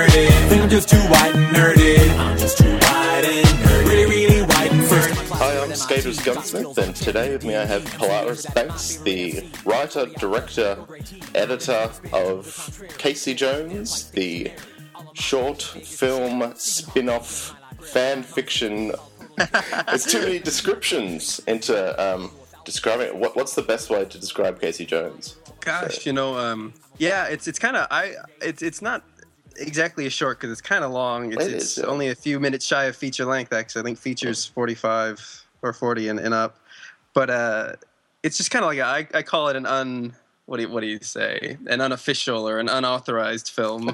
nerdy. Think I'm just too white and nerdy. I'm just too white and nerdy. Really, really white and nerdy. Hi, I'm Skaters Gunsmith, and today with me I have Polaris Banks, the writer, director, editor of Casey Jones, the short film spin-off fan fiction. There's too many descriptions into describing it. What's the best way to describe Casey Jones? Gosh, it's kind of it's not exactly a short because it's kind of long. It's only a few minutes shy of feature length. Actually, I think features 45 or 40 and up. But it's just kind of like I call it an what do you say? An unofficial or an unauthorized film,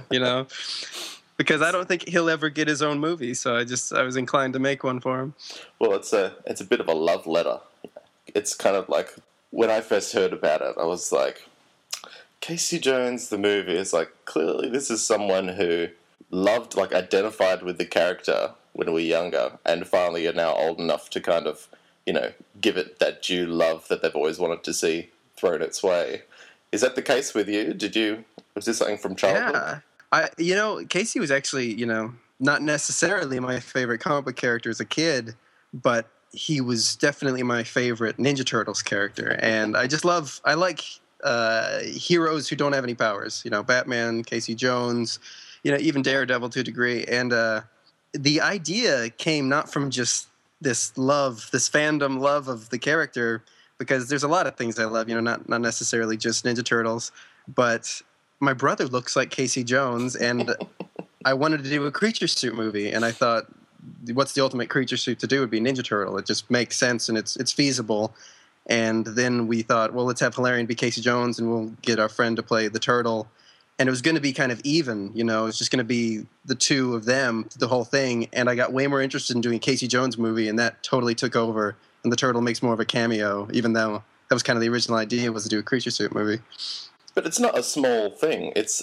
because I don't think he'll ever get his own movie. So I was inclined to make one for him. Well, it's a bit of a love letter. It's kind of like when I first heard about it, I was like, Casey Jones, the movie, is like, clearly this is someone who loved, like, identified with the character when we were younger, and finally are now old enough to kind of, give it that due love that they've always wanted to see thrown its way. Is that the case with you? Was this something from childhood? Yeah. Casey was actually, not necessarily my favorite comic book character as a kid, but he was definitely my favorite Ninja Turtles character. And I like heroes who don't have any powers. Batman, Casey Jones, even Daredevil to a degree. And the idea came not from just this fandom love of the character, because there's a lot of things I love, not necessarily just Ninja Turtles, but my brother looks like Casey Jones, and I wanted to do a creature suit movie, and I thought, what's the ultimate creature suit to do would be Ninja Turtle. It just makes sense, and it's feasible. And then we thought, well, let's have Hilarion be Casey Jones, and we'll get our friend to play the Turtle. And it was going to be kind of even, it was just going to be the two of them, the whole thing. And I got way more interested in doing Casey Jones movie, and that totally took over. And the Turtle makes more of a cameo, even though that was kind of the original idea, was to do a creature suit movie. But it's not a small thing. It's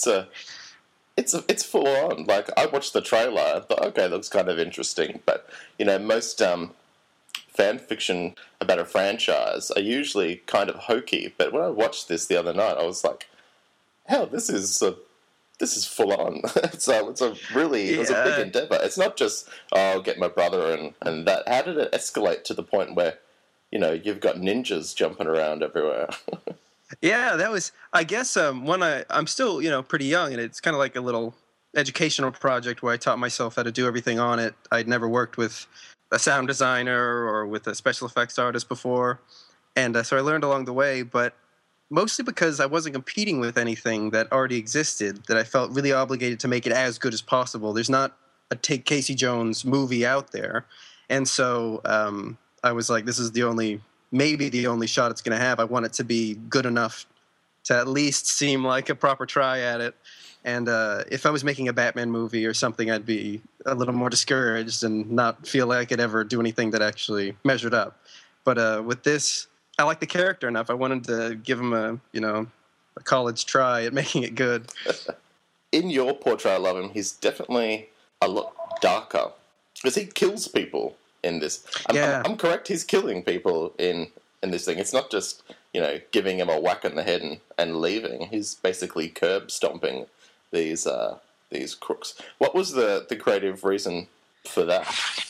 full on. Like, I watched the trailer, I thought, okay, looks kind of interesting. But, most fan fiction about a franchise are usually kind of hokey. But when I watched this the other night, I was like, hell, this is full on. It was a big endeavor. It's not just, I'll get my brother and that. How did it escalate to the point where, you've got ninjas jumping around everywhere? Yeah, that was, I guess, when I'm still, pretty young, and it's kind of like a little educational project where I taught myself how to do everything on it. I'd never worked with a sound designer or with a special effects artist before, and so I learned along the way, but mostly because I wasn't competing with anything that already existed, that I felt really obligated to make it as good as possible. There's not a Take Casey Jones movie out there, and so I was like, this is maybe the only shot it's going to have. I want it to be good enough to at least seem like a proper try at it. And if I was making a Batman movie or something, I'd be a little more discouraged and not feel like I could ever do anything that actually measured up. But with this, I like the character enough. I wanted to give him a college try at making it good. In your portrayal of him, he's definitely a lot darker, because he kills people in this. I'm correct, he's killing people in this thing. It's not just, giving him a whack on the head and leaving. He's basically curb stomping these crooks. What was the creative reason for that?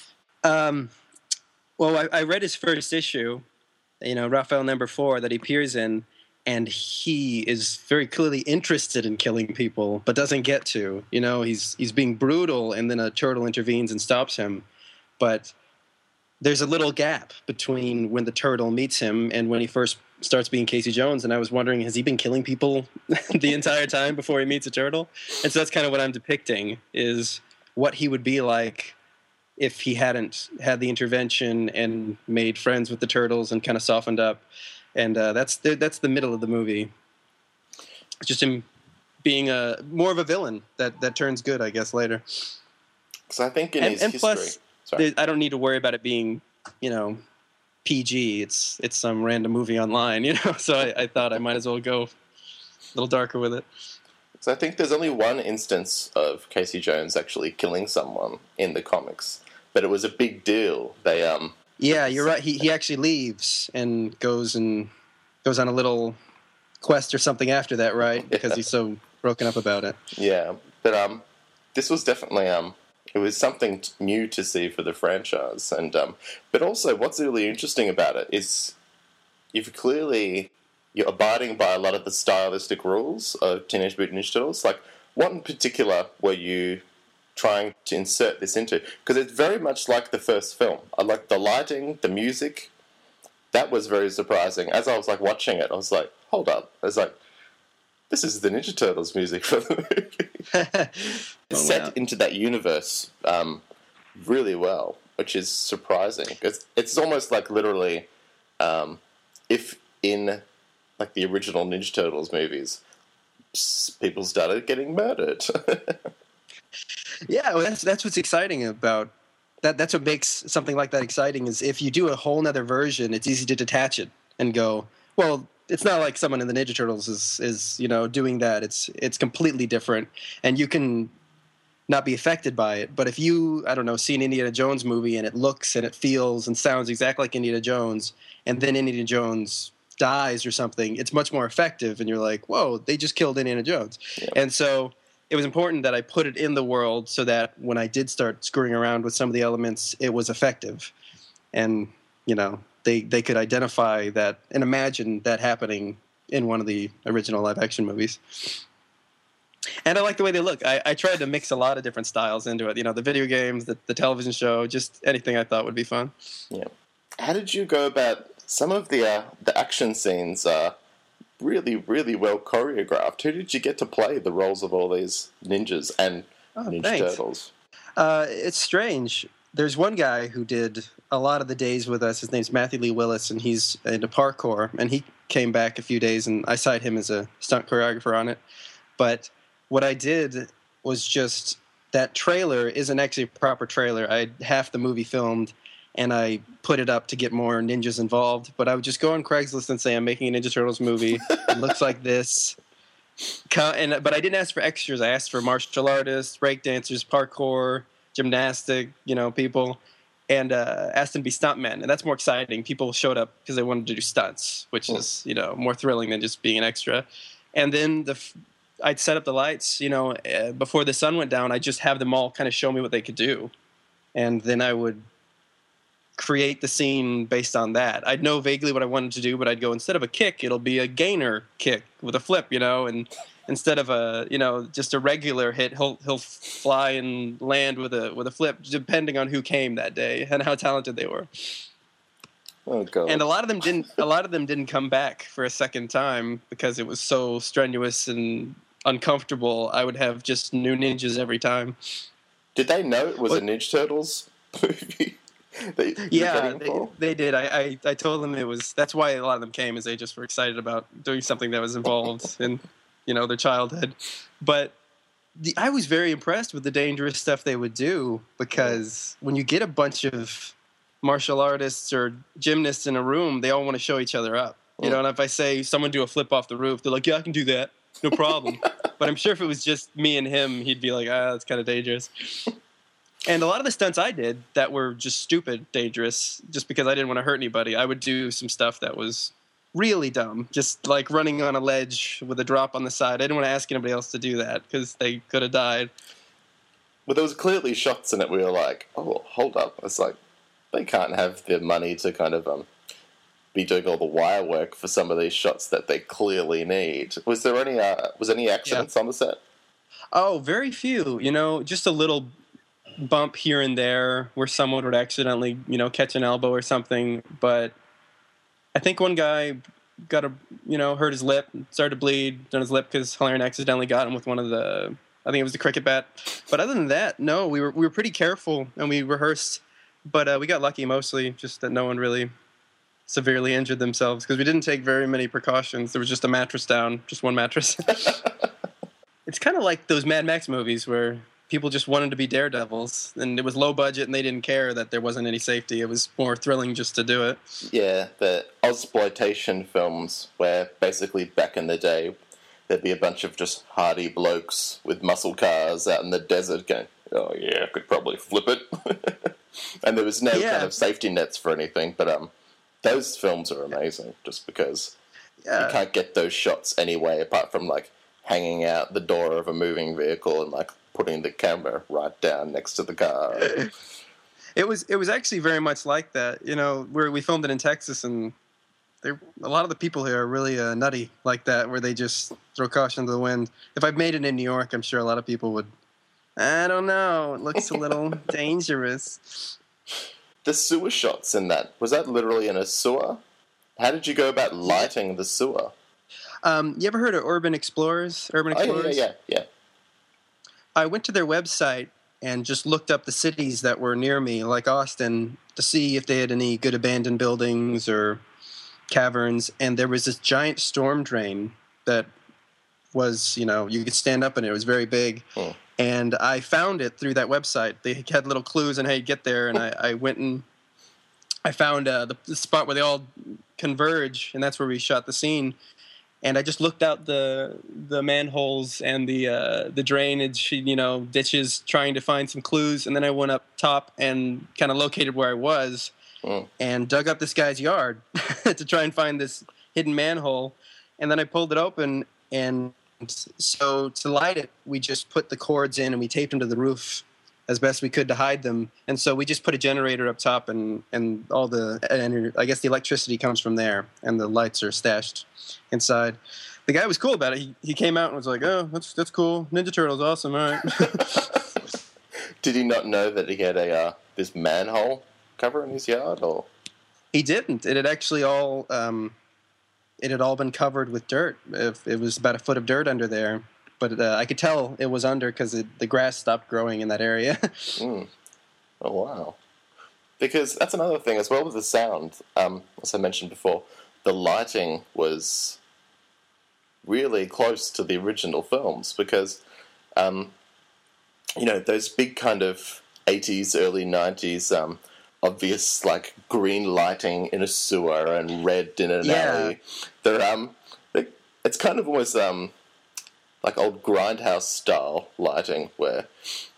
Well, I read his first issue, Raphael number 4 that he appears in, and he is very clearly interested in killing people, but doesn't get to. He's being brutal, and then a turtle intervenes and stops him. But there's a little gap between when the turtle meets him and when he first starts being Casey Jones, and I was wondering, has he been killing people the entire time before he meets a turtle? And so that's kind of what I'm depicting, is what he would be like if he hadn't had the intervention and made friends with the turtles and kind of softened up. And that's the middle of the movie. It's just him being more of a villain that turns good, I guess, later. Because I think in his history... Plus, I don't need to worry about it being, PG. It's some random movie online, So I thought I might as well go a little darker with it. So I think there's only one instance of Casey Jones actually killing someone in the comics, but it was a big deal. Yeah, you're right. He actually leaves and goes on a little quest or something after that, right? Because he's so broken up about it. Yeah, but this was definitely it was something new to see for the franchise, and but also what's really interesting about it is you're abiding by a lot of the stylistic rules of Teenage Mutant Ninja Turtles. Like, what in particular were you trying to insert this into? Because it's very much like the first film. I like the lighting, the music. That was very surprising. As I was like watching it, I was like, hold up. I was like, this is the Ninja Turtles music for the movie. It's set into that universe really well, which is surprising. It's almost like literally if in like the original Ninja Turtles movies, people started getting murdered. Yeah, well, that's what's exciting about that. That's what makes something like that exciting. Is if you do a whole nother version, it's easy to detach it and go, well, it's not like someone in the Ninja Turtles is doing that. It's completely different, and you can not be affected by it. But if you, I don't know, see an Indiana Jones movie and it looks and it feels and sounds exactly like Indiana Jones, and then Indiana Jones dies or something, it's much more effective, and you're like, whoa, they just killed Indiana Jones. Yep. And so it was important that I put it in the world so that when I did start screwing around with some of the elements, it was effective. And, they could identify that and imagine that happening in one of the original live-action movies. And I like the way they look. I tried to mix a lot of different styles into it. The video games, the television show, just anything I thought would be fun. Yeah. How did you go about some of the action scenes? Really, really well choreographed. Who did you get to play the roles of all these ninjas and Ninja Turtles? It's strange. There's one guy who did a lot of the days with us. His name's Matthew Lee Willis, and he's into parkour. And he came back a few days, and I signed him as a stunt choreographer on it. But what I did was just that trailer isn't actually a proper trailer. I had half the movie filmed, and I put it up to get more ninjas involved. But I would just go on Craigslist and say, I'm making a Ninja Turtles movie. It looks like this. But I didn't ask for extras. I asked for martial artists, breakdancers, parkour, gymnastic, people, and asked them to be stuntmen. And that's more exciting. People showed up because they wanted to do stunts, which is, more thrilling than just being an extra. And then I'd set up the lights, before the sun went down. I'd just have them all kind of show me what they could do. And then I would create the scene based on that. I'd know vaguely what I wanted to do, but I'd go, instead of a kick, it'll be a gainer kick with a flip, and instead of a, just a regular hit, he'll fly and land with a flip, depending on who came that day and how talented they were. Oh God. And a lot of them didn't come back for a second time because it was so strenuous and uncomfortable. I would have just new ninjas every time. Did they know it was a Ninja Turtles movie? They did. I told them it was. That's why a lot of them came, is they just were excited about doing something that was involved in, their childhood. But I was very impressed with the dangerous stuff they would do, because when you get a bunch of martial artists or gymnasts in a room, they all want to show each other up. And if I say someone do a flip off the roof, they're like, yeah, I can do that. No problem. But I'm sure if it was just me and him, he'd be like, that's kind of dangerous. And a lot of the stunts I did that were just stupid dangerous, just because I didn't want to hurt anybody, I would do some stuff that was really dumb, just like running on a ledge with a drop on the side. I didn't want to ask anybody else to do that because they could have died. Well, there was clearly shots in it where you're like, oh, hold up. It's like, they can't have the money to kind of be doing all the wire work for some of these shots that they clearly need. Was there any accidents on the set? Oh, very few. Just a little bump here and there where someone would accidentally, catch an elbow or something. But I think one guy got hurt his lip, started to bleed on his lip because Hilarion accidentally got him with one of the, I think it was the cricket bat. But other than that, no, we were pretty careful and we rehearsed. But we got lucky mostly, just that no one really severely injured themselves because we didn't take very many precautions. There was just a mattress down, just one mattress. It's kind of like those Mad Max movies where people just wanted to be daredevils, and it was low budget, and they didn't care that there wasn't any safety. It was more thrilling just to do it. Yeah, the Ozploitation films, where basically back in the day, there'd be a bunch of just hardy blokes with muscle cars out in the desert going, oh yeah, I could probably flip it. And there was no kind of safety nets for anything, but those films are amazing just because you can't get those shots anyway, apart from like hanging out the door of a moving vehicle and like putting the camera right down next to the car. It was actually very much like that. You know, where we filmed it in Texas, and a lot of the people here are really nutty like that, where they just throw caution to the wind. If I made it in New York, I'm sure a lot of people would. I don't know. It looks a little dangerous. The sewer shots in that, was that literally in a sewer? How did you go about lighting the sewer? You ever heard of Urban Explorers? Urban Explorers? Yeah. I went to their website and just looked up the cities that were near me, like Austin, to see if they had any good abandoned buildings or caverns. And there was this giant storm drain that was, you know, you could stand up in it. It was very big. And I found it through that website. They had little clues on how you get there, and I went and I found the spot where they all converge, and that's where we shot the scene. And I just looked out the manholes and the drainage, you know, ditches, trying to find some clues. And then I went up top and kind of located where I was and dug up this guy's yard to try and find this hidden manhole. And then I pulled it open, and so to light it, we just put the cords in and we taped them to the roof as best we could to hide them. And so we just put a generator up top, and all and I guess the electricity comes from there, and the lights are stashed inside. The guy was cool about it. He came out and was like, "Oh, that's cool. Ninja Turtles, awesome, all right." Did he not know that he had this manhole cover in his yard, or? He didn't. It had actually all it had all been covered with dirt. It was about a foot of dirt under there. But I could tell it was under because the grass stopped growing in that area. Oh, wow. Because that's another thing as well with the sound. As I mentioned before, the lighting was really close to the original films because, you know, those big kind of 80s, early 90s obvious, like, green lighting in a sewer and red in an alley. It's kind of almost... like old Grindhouse style lighting, where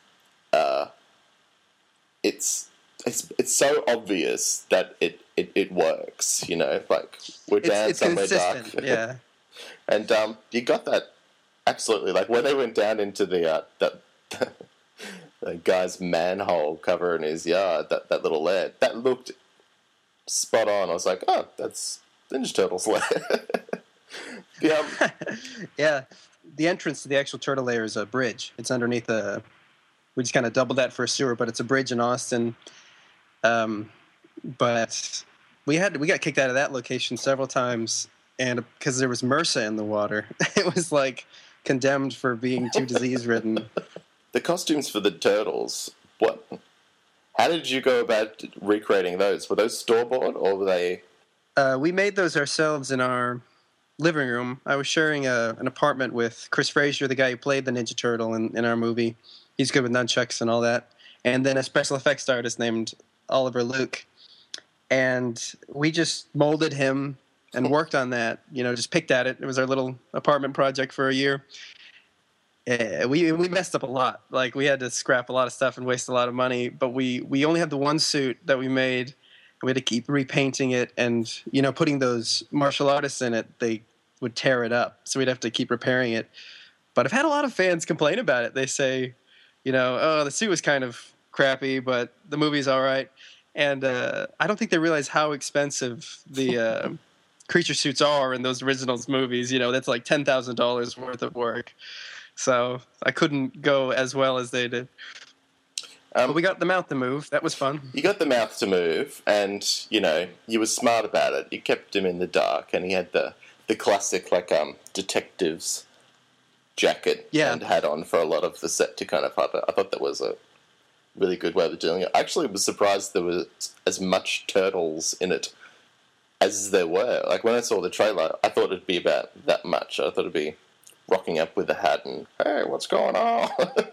it's so obvious that it works. You know, like we're down somewhere dark. Yeah, and you got that absolutely. Like when they went down into the guy's manhole cover in his yard, that little lair, that looked spot on. I was like, oh, that's Ninja Turtles lair. Yeah. The entrance to the actual turtle lair is a bridge. It's underneath we just kind of doubled that for a sewer, but it's a bridge in Austin. But we got kicked out of that location several times, and because there was MRSA in the water, it was like condemned for being too disease-ridden. The costumes for the turtles, how did you go about recreating those? Were those store-bought, or were they... We made those ourselves in our living room. I was sharing an apartment with Chris Frazier, the guy who played the Ninja Turtle in our movie. He's good with nunchucks and all that. And then a special effects artist named Oliver Luke. And we just molded him and worked on that, you know, just picked at it. It was our little apartment project for a year. We messed up a lot. Like, we had to scrap a lot of stuff and waste a lot of money. But we only had the one suit that we made. We had to keep repainting it, and, you know, putting those martial artists in it, they would tear it up. So we'd have to keep repairing it. But I've had a lot of fans complain about it. They say, you know, oh, the suit was kind of crappy, but the movie's all right. And I don't think they realize how expensive the creature suits are in those originals movies. You know, that's like $10,000 worth of work. So I couldn't go as well as they did. But we got the mouth to move. That was fun. You got the mouth to move, and, you know, you were smart about it. You kept him in the dark, and he had the classic, like, detective's jacket and hat on for a lot of the set to kind of hide it. I thought that was a really good way of doing it. I actually was surprised there was as much turtles in it as there were. Like, when I saw the trailer, I thought it'd be about that much. I thought it'd be rocking up with a hat and, hey, what's going on?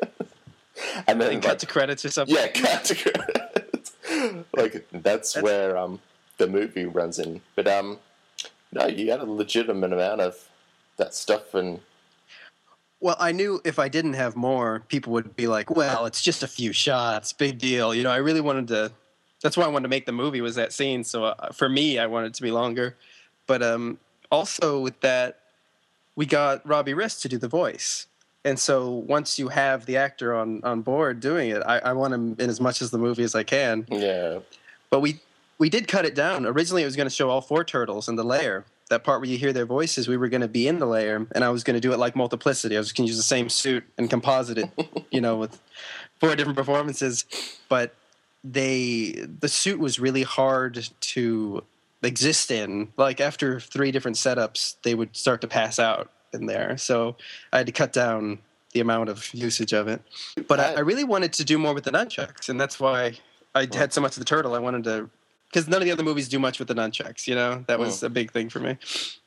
And then cut to credits or something. Yeah, cut to credits. Like, that's where the movie runs in. But no, you had a legitimate amount of that stuff. And well, I knew if I didn't have more, people would be like, "Well, it's just a few shots, big deal." You know, I really wanted to. That's why I wanted to make the movie, was that scene. So for me, I wanted it to be longer. But also with that, we got Robbie Rist to do the voice. And so once you have the actor on board doing it, I want him in as much as the movie as I can. Yeah. But we did cut it down. Originally, it was going to show all 4 turtles in the lair. That part where you hear their voices, we were going to be in the lair, and I was going to do it like Multiplicity. I was going to use the same suit and composite it, with 4 different performances. But the suit was really hard to exist in. Like after 3 different setups, they would start to pass out in there. So I had to cut down the amount of usage of it. But I really wanted to do more with the nunchucks, and that's why I had so much of the turtle. I wanted to, because none of the other movies do much with the nunchucks, That was a big thing for me.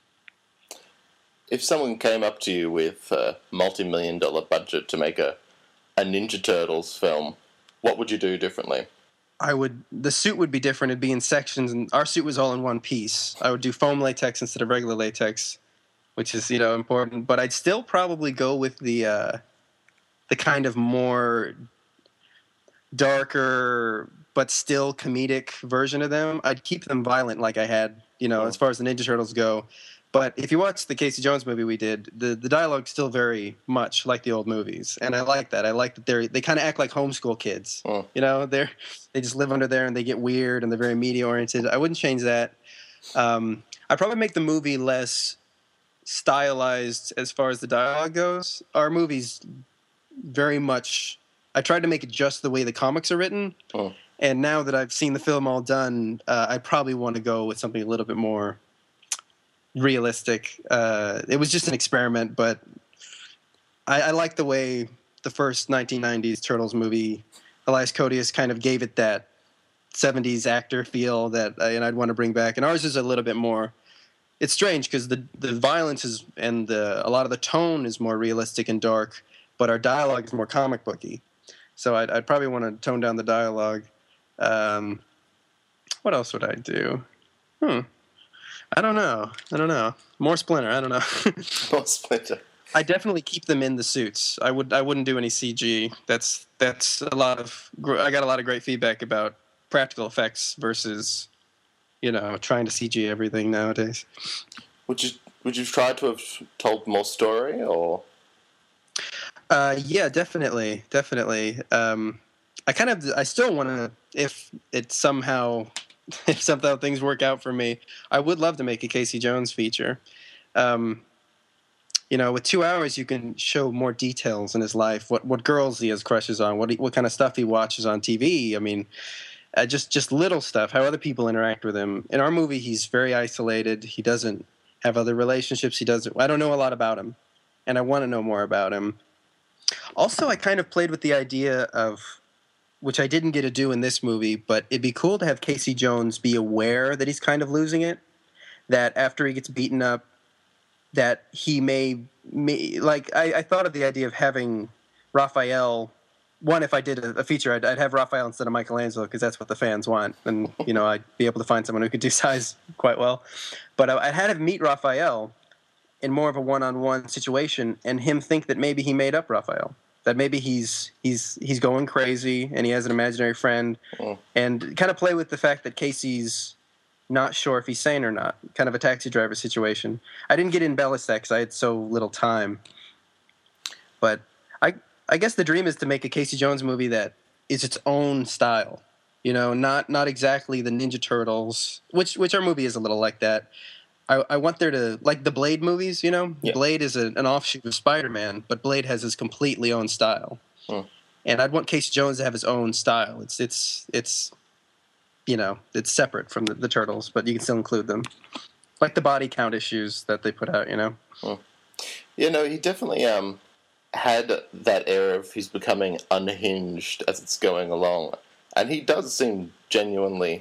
If someone came up to you with a multi-million-dollar budget to make a Ninja Turtles film, what would you do differently? The suit would be different. It'd be in sections, and our suit was all in one piece. I would do foam latex instead of regular latex, which is, important. But I'd still probably go with the kind of more darker but still comedic version of them. I'd keep them violent like I had, as far as the Ninja Turtles go. But if you watch the Casey Jones movie we did, the dialogue's still very much like the old movies. And I like that. I like that they kind of act like homeschool kids. They just live under there and they get weird and they're very media-oriented. I wouldn't change that. I'd probably make the movie less stylized as far as the dialogue goes. Our movie's very much... I tried to make it just the way the comics are written. And now that I've seen the film all done, I probably want to go with something a little bit more realistic. It was just an experiment, but I like the way the first 1990s Turtles movie, Elias Koteas kind of gave it that 70s actor feel that and I'd want to bring back. And ours is a little bit more... It's strange because the violence is and a lot of the tone is more realistic and dark, but our dialogue is more comic booky. So I'd probably want to tone down the dialogue. What else would I do? I don't know. More Splinter. I don't know. More Splinter. I definitely keep them in the suits. I wouldn't do any CG. That's a lot of. I got a lot of great feedback about practical effects versus, trying to CG everything nowadays. Would you try to have told more story or? Yeah, definitely. I still want to, if somehow things work out for me, I would love to make a Casey Jones feature. With 2 hours, you can show more details in his life, what girls he has crushes on, what kind of stuff he watches on TV. I mean, just little stuff, how other people interact with him. In our movie, he's very isolated. He doesn't have other relationships. I don't know a lot about him, and I want to know more about him. Also, I kind of played with the idea of, which I didn't get to do in this movie, but it'd be cool to have Casey Jones be aware that he's kind of losing it, that after he gets beaten up, that he may I thought of the idea of having Raphael. One, if I did a feature, I'd have Raphael instead of Michelangelo because that's what the fans want, and I'd be able to find someone who could do size quite well. But I had him meet Raphael in more of a one-on-one situation, and him think that maybe he made up Raphael, that maybe he's going crazy and he has an imaginary friend, and kind of play with the fact that Casey's not sure if he's sane or not, kind of a Taxi Driver situation. I didn't get in embellish that because I had so little time, but I guess the dream is to make a Casey Jones movie that is its own style, not exactly the Ninja Turtles, which our movie is a little like that. I want there to, like the Blade movies, Yeah. Blade is an offshoot of Spider-Man, but Blade has his completely own style. And I'd want Casey Jones to have his own style. It's separate from the Turtles, but you can still include them. Like the body count issues that they put out, He definitely had that air of he's becoming unhinged as it's going along. And he does seem genuinely...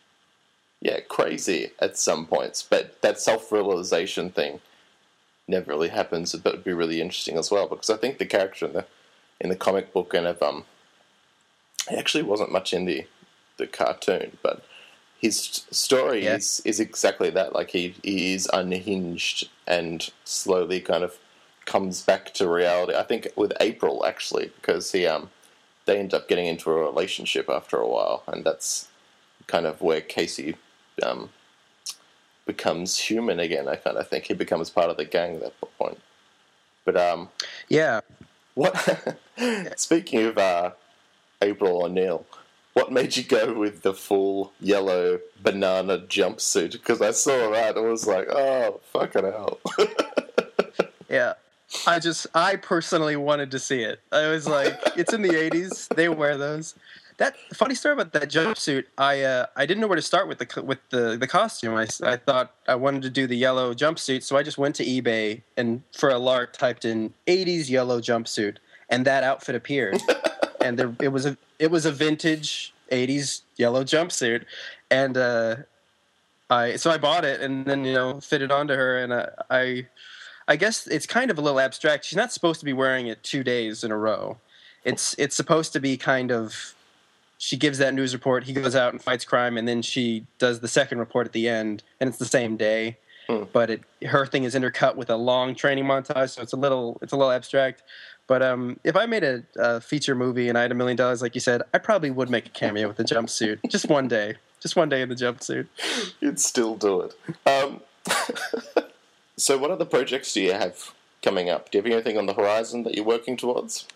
crazy at some points, but that self-realization thing never really happens. But it'd be really interesting as well because I think the character in the comic book kind of he actually wasn't much in the cartoon, but his story is exactly that. Like he is unhinged and slowly kind of comes back to reality. I think with April actually because they end up getting into a relationship after a while, and that's kind of where Casey becomes human again. I kind of think he becomes part of the gang at that point. But Yeah. what? Speaking of April O'Neil, what made you go with the full yellow banana jumpsuit? Because I saw that, I was like, oh, fucking hell. Yeah. I personally wanted to see it. I was like, it's in the 80s. They wear those. That funny story about that jumpsuit. I didn't know where to start with the costume. I thought I wanted to do the yellow jumpsuit, so I just went to eBay and for a lark typed in 80s yellow jumpsuit, and that outfit appeared. And it was a vintage 80s yellow jumpsuit, and I bought it and then fitted onto her, and I guess it's kind of a little abstract. She's not supposed to be wearing it 2 days in a row. It's supposed to be kind of, she gives that news report, he goes out and fights crime, and then she does the second report at the end, and it's the same day. But her thing is intercut with a long training montage, so it's a little abstract. But if I made a feature movie and I had $1 million, like you said, I probably would make a cameo with the jumpsuit. Just one day in the jumpsuit. You'd still do it. So what other projects do you have coming up? Do you have anything on the horizon that you're working towards?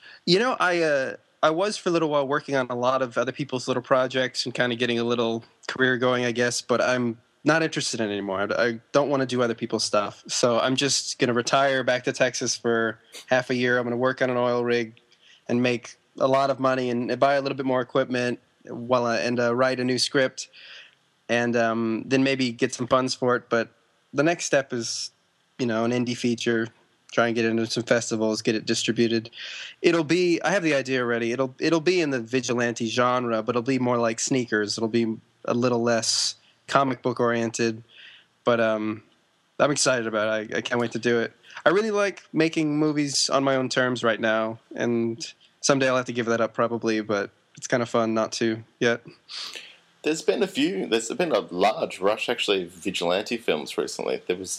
I was for a little while working on a lot of other people's little projects and kind of getting a little career going, I guess, but I'm not interested in it anymore. I don't want to do other people's stuff. So I'm just going to retire back to Texas for half a year. I'm going to work on an oil rig and make a lot of money and buy a little bit more equipment and write a new script and then maybe get some funds for it. But the next step is, an indie feature, try and get it into some festivals, get it distributed. I have the idea already. It'll be in the vigilante genre, but it'll be more like Sneakers. It'll be a little less comic book oriented, but I'm excited about it. I can't wait to do it. I really like making movies on my own terms right now, and someday I'll have to give that up probably, but it's kind of fun not to yet. There's been a large rush actually of vigilante films recently. There was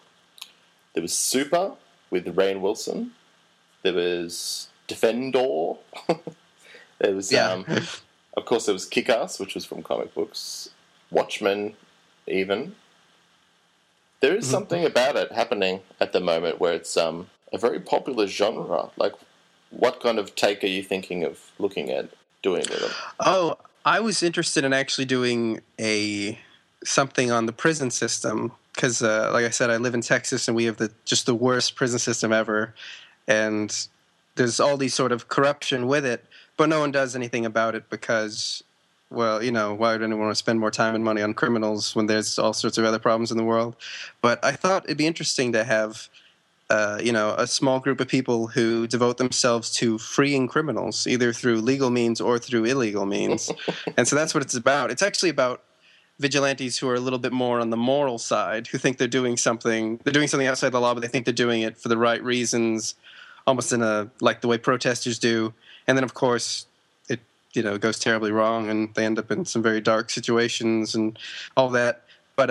Super with Rainn Wilson. There was Defendor. There was of course there was Kick-Ass, which was from comic books. Watchmen, even. There is something about it happening at the moment where it's a very popular genre. Like, what kind of take are you thinking of looking at doing with it? Oh, I was interested in actually doing something on the prison system because, like I said, I live in Texas and we have just the worst prison system ever, and there's all these sort of corruption with it, but no one does anything about it because, well, why would anyone want to spend more time and money on criminals when there's all sorts of other problems in the world? But I thought it'd be interesting to have a small group of people who devote themselves to freeing criminals, either through legal means or through illegal means. And so that's what it's about. It's actually about vigilantes who are a little bit more on the moral side, who think they're doing something outside the law, but they think they're doing it for the right reasons, almost like the way protesters do. And then, of course, it goes terribly wrong, and they end up in some very dark situations and all that. But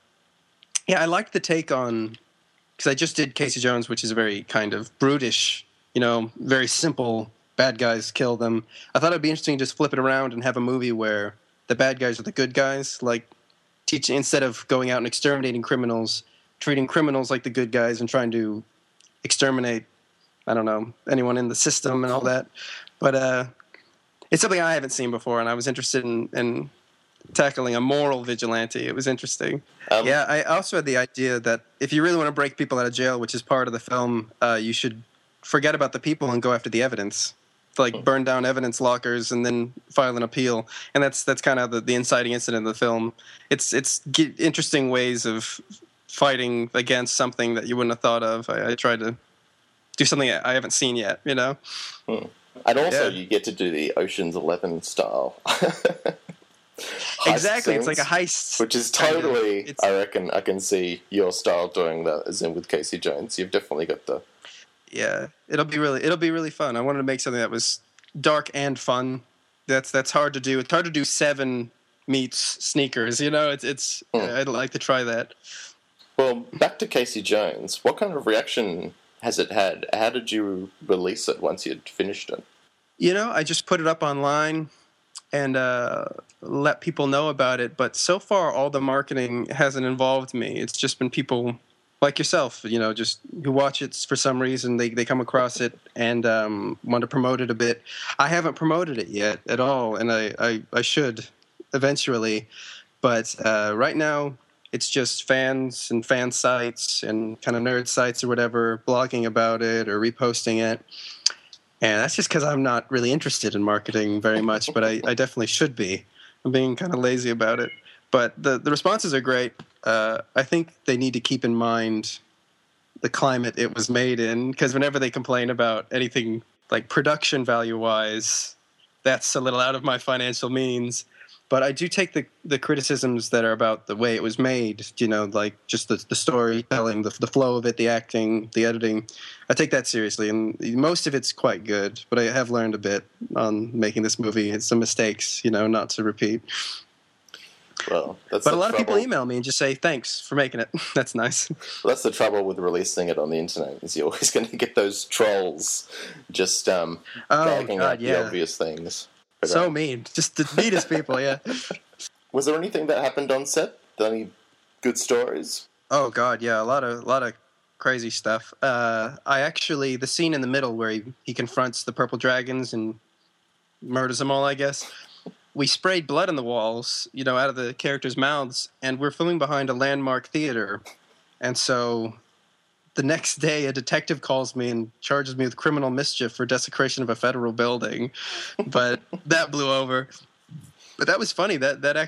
I liked the take on, because I just did Casey Jones, which is a very kind of brutish, very simple, bad guys kill them. I thought it'd be interesting to just flip it around and have a movie where the bad guys are the good guys, like instead of going out and exterminating criminals, treating criminals like the good guys and trying to exterminate, I don't know, anyone in the system and all that. But it's something I haven't seen before, and I was interested in tackling a moral vigilante. It was interesting. I also had the idea that if you really want to break people out of jail, which is part of the film, you should forget about the people and go after the evidence. Like burn down evidence lockers and then file an appeal. And that's kind of the inciting incident of the film. It's interesting ways of fighting against something that you wouldn't have thought of. I tried to do something I haven't seen yet, And also you get to do the Ocean's 11 style. Exactly, scenes, it's like a heist, which is totally. I reckon I can see your style doing that, as in with Casey Jones. You've definitely got the. Yeah, it'll be really fun. I wanted to make something that was dark and fun. That's hard to do. It's hard to do 7 meets Sneakers. I'd like to try that. Well, back to Casey Jones. What kind of reaction has it had? How did you release it once you'd finished it? I just put it up online. and let people know about it. But so far, all the marketing hasn't involved me. It's just been people like yourself, just who watch it for some reason. They come across it and want to promote it a bit. I haven't promoted it yet at all, and I should eventually. But right now, it's just fans and fan sites and kind of nerd sites or whatever blogging about it or reposting it. And that's just because I'm not really interested in marketing very much, but I definitely should be. I'm being kind of lazy about it. But the responses are great. I think they need to keep in mind the climate it was made in, because whenever they complain about anything like production value-wise, that's a little out of my financial means. But I do take the criticisms that are about the way it was made, like just the storytelling, the flow of it, the acting, the editing. I take that seriously, and most of it's quite good. But I have learned a bit on making this movie. It's some mistakes, not to repeat. Well, but a lot of people email me and just say, thanks for making it. That's nice. Well, that's the trouble with releasing it on the internet, is you're always going to get those trolls just dragging out the obvious things. But, so mean. Just the meanest people, yeah. Was there anything that happened on set? Any good stories? Oh, God, yeah. A lot of crazy stuff. The scene in the middle where he confronts the purple dragons and murders them all, I guess. We sprayed blood on the walls, out of the characters' mouths, and we're filming behind a landmark theater. And so the next day, a detective calls me and charges me with criminal mischief for desecration of a federal building. But that blew over. But that was funny.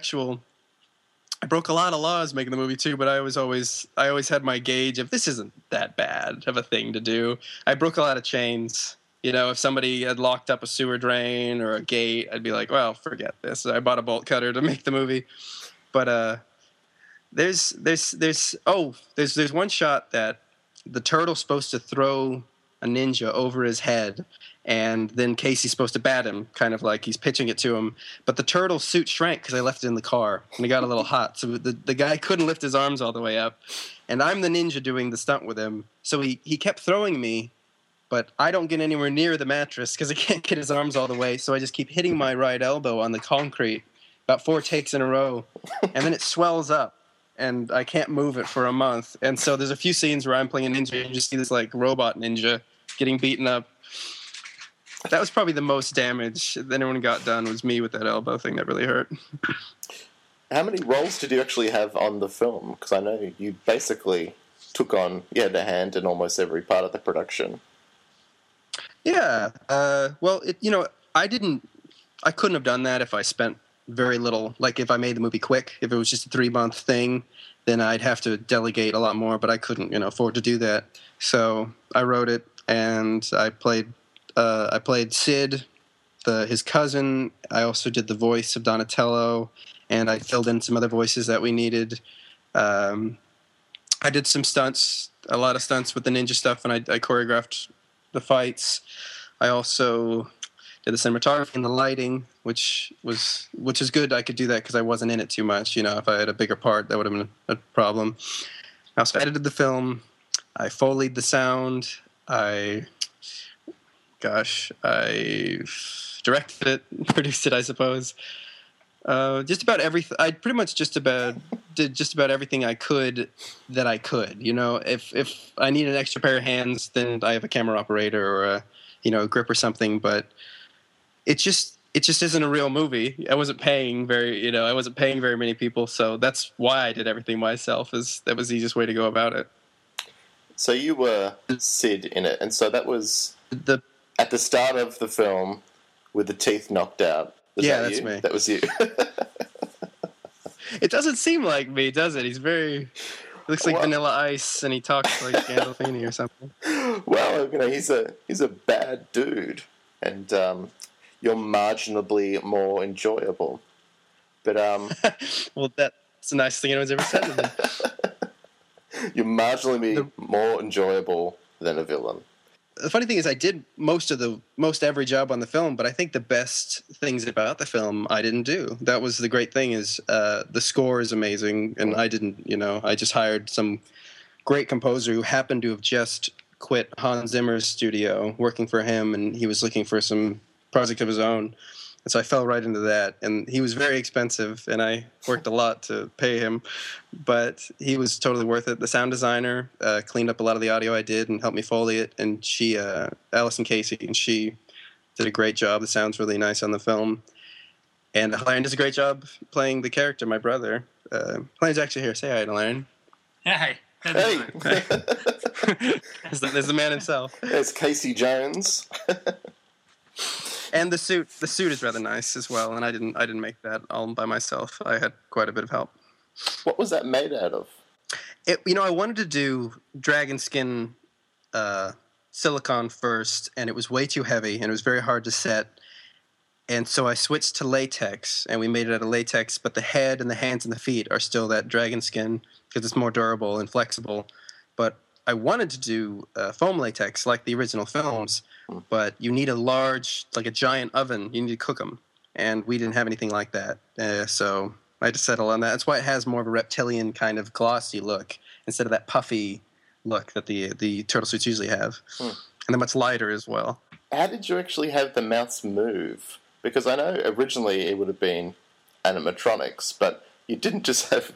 I broke a lot of laws making the movie too, but I always had my gauge of this isn't that bad of a thing to do. I broke a lot of chains. If somebody had locked up a sewer drain or a gate, I'd be like, well, forget this. I bought a bolt cutter to make the movie. But there's one shot that the turtle's supposed to throw a ninja over his head, and then Casey's supposed to bat him, kind of like he's pitching it to him. But the turtle's suit shrank because I left it in the car, and it got a little hot. So the guy couldn't lift his arms all the way up. And I'm the ninja doing the stunt with him. So he kept throwing me, but I don't get anywhere near the mattress because I can't get his arms all the way. So I just keep hitting my right elbow on the concrete about 4 takes in a row, and then it swells up. And I can't move it for a month. And so there's a few scenes where I'm playing a ninja and you just see this like robot ninja getting beaten up. That was probably the most damage that anyone got done, was me with that elbow thing. That really hurt. How many roles did you actually have on the film? Because I know you basically you had a hand in almost every part of the production. Yeah. Well, I couldn't have done that if I spent very little. Like if I made the movie quick, if it was just a 3-month thing, then I'd have to delegate a lot more, but I couldn't, afford to do that. So I wrote it, and I played Sid, his cousin. I also did the voice of Donatello, and I filled in some other voices that we needed. I did some stunts, a lot of stunts with the ninja stuff, and I choreographed the fights. I also did the cinematography and the lighting, which is good. I could do that because I wasn't in it too much. If I had a bigger part, that would have been a problem. I also edited the film. I Foleyed the sound. I directed it, produced it, I suppose. Just about everything. I pretty much did just about everything I could that I could. If I need an extra pair of hands, then I have a camera operator or a grip or something. But it just isn't a real movie. I wasn't paying very many people, so that's why I did everything myself. That was the easiest way to go about it. So you were Sid in it, and so that was at the start of the film with the teeth knocked out. That's me. That was you. It doesn't seem like me, does it? He looks like Vanilla Ice, and he talks like Gandolfini or something. Well, he's a bad dude, and you're marginally more enjoyable. But well, that's the nicest thing anyone's ever said to me. You're marginally more enjoyable than a villain. The funny thing is, I did most every job on the film, but I think the best things about the film I didn't do. That was the great thing, is the score is amazing, and I didn't. I just hired some great composer who happened to have just quit Hans Zimmer's studio, working for him, and he was looking for some project of his own. And so I fell right into that. And he was very expensive, and I worked a lot to pay him. But he was totally worth it. The sound designer cleaned up a lot of the audio I did and helped me Foley it. And she, Allison Casey, and she did a great job. The sound's really nice on the film. And Hilarion does a great job playing the character, my brother. Hilarion's actually here. Say hi, Hilarion. Yeah, hi. Hey, There's the man himself. there's Casey Jones. And the suit is rather nice as well. And I didn't make that all by myself. I had quite a bit of help. What was that made out of? I wanted to do dragon skin silicone first, and it was way too heavy, and it was very hard to set. And so I switched to latex, and we made it out of latex, but the head and the hands and the feet are still that dragon skin because it's more durable and flexible. But I wanted to do foam latex like the original films, but you need a large, like a giant oven. You need to cook them, and we didn't have anything like that. So I had to settle on that. That's why it has more of a reptilian kind of glossy look instead of that puffy look that the turtle suits usually have. And they're much lighter as well. How did you actually have the mouths move? Because I know originally it would have been animatronics, but you didn't just have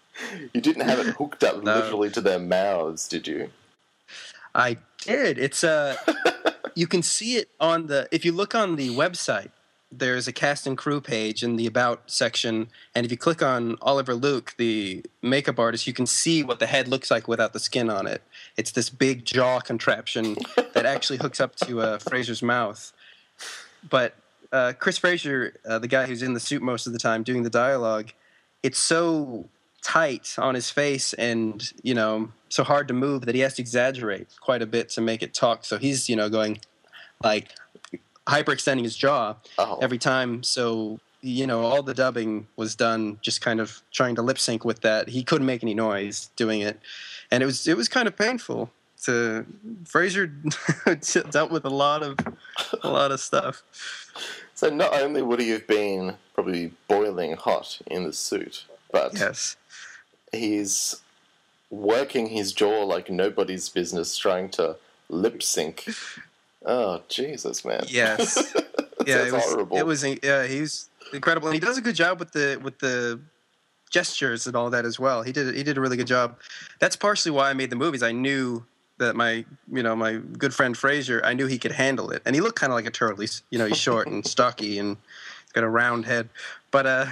it hooked up literally to their mouths, did you? I did. It's you can see it on if you look on the website, there's a cast and crew page in the About section, and if you click on Oliver Luke, the makeup artist, you can see what the head looks like without the skin on it. It's this big jaw contraption that actually hooks up to Fraser's mouth. But Chris Fraser, the guy who's in the suit most of the time doing the dialogue, it's so tight on his face and, so hard to move that he has to exaggerate quite a bit to make it talk. So he's, going like hyperextending his jaw every time. So, all the dubbing was done just kind of trying to lip sync with that. He couldn't make any noise doing it. And it was kind of painful. Fraser dealt with a lot of stuff. So not only would he have been probably boiling hot in the suit, but yes, he's working his jaw like nobody's business, trying to lip sync. Oh, Jesus, man! Yes, yeah, it was horrible. He's incredible, and he does a good job with the gestures and all that as well. He did a really good job. That's partially why I made the movies. I knew that my good friend Fraser, I knew he could handle it, and he looked kind of like a turtle. He's short and stocky and got a round head, but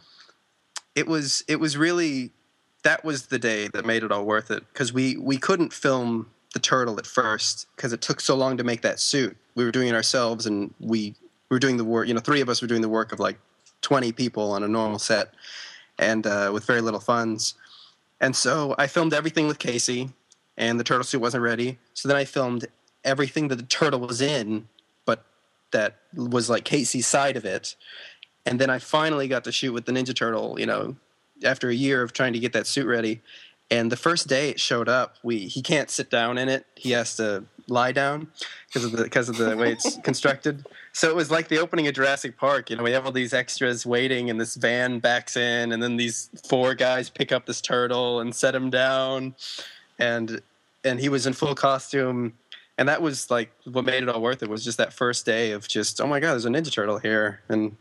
it was really, that was the day that made it all worth it, because we couldn't film the turtle at first because it took so long to make that suit. We were doing it ourselves, and we were doing the work. 3 of us were doing the work of like 20 people on a normal set, and with very little funds. And so I filmed everything with Casey, and the turtle suit wasn't ready. So then I filmed everything that the turtle was in, but that was like Casey's side of it. And then I finally got to shoot with the Ninja Turtle, after a year of trying to get that suit ready. And the first day it showed up, he can't sit down in it. He has to lie down because of the way it's constructed. So it was like the opening of Jurassic Park. We have all these extras waiting, and this van backs in, and then these 4 guys pick up this turtle and set him down. And he was in full costume, and that was like what made it all worth it, was just that first day of just, oh my God, there's a Ninja Turtle here, and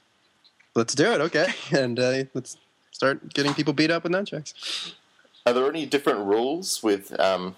let's do it, okay, and let's start getting people beat up with nunchucks. Are there any different rules with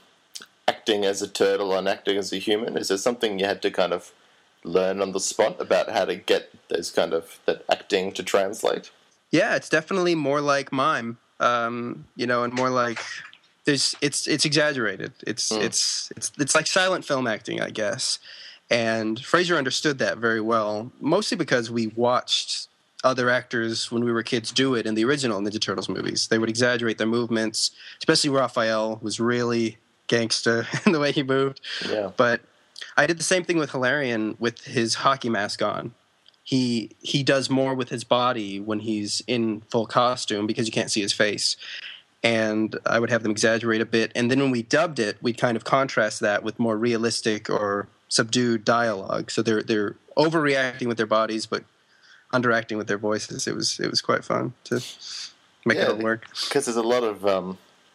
acting as a turtle and acting as a human? Is there something you had to kind of learn on the spot about how to get those kind of that acting to translate? Yeah, it's definitely more like mime, and more like. It's exaggerated. It's like silent film acting, I guess. And Fraser understood that very well, mostly because we watched other actors when we were kids do it in the original Ninja Turtles movies. They would exaggerate their movements, especially Raphael was really gangster in the way he moved. Yeah. But I did the same thing with Hilarion with his hockey mask on. He does more with his body when he's in full costume because you can't see his face. And I would have them exaggerate a bit. And then when we dubbed it, we'd kind of contrast that with more realistic or subdued dialogue. So they're overreacting with their bodies, but underacting with their voices. It was quite fun to make it all work. Because there's a lot of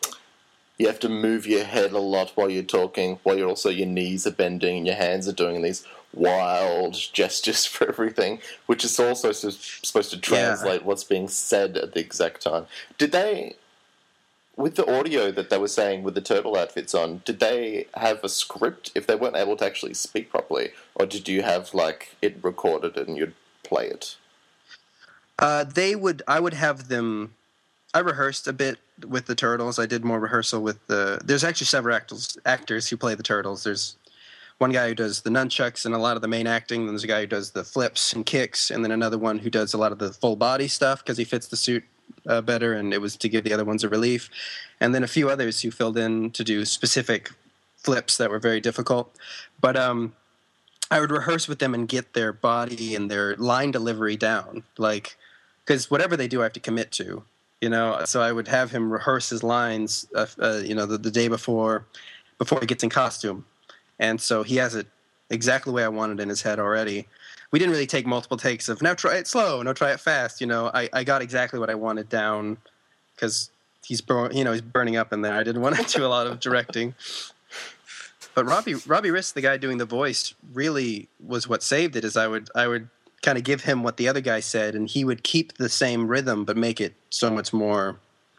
you have to move your head a lot while you're talking, while you're also your knees are bending and your hands are doing these wild gestures for everything, which is also supposed to translate what's being said at the exact time. Did they, with the audio that they were saying with the turtle outfits on, did they have a script if they weren't able to actually speak properly? Or did you have, like, it recorded and you'd play it? I would have them. I rehearsed a bit with the turtles. I did more rehearsal with there's actually several actors who play the turtles. There's one guy who does the nunchucks and a lot of the main acting. Then there's a guy who does the flips and kicks, and then another one who does a lot of the full body stuff because he fits the suit better, and it was to give the other ones a relief. And then a few others who filled in to do specific flips that were very difficult. But I would rehearse with them and get their body and their line delivery down, like, because whatever they do, I have to commit to. So I would have him rehearse his lines, the day before he gets in costume. And so he has it exactly the way I wanted in his head already. We didn't really take multiple takes of, now try it slow, no, try it fast. I got exactly what I wanted down because he's burning up in there. I didn't want to do a lot of directing. But Robbie Rist, the guy doing the voice, really was what saved it. Is I would kind of give him what the other guy said, and he would keep the same rhythm but make it so much more,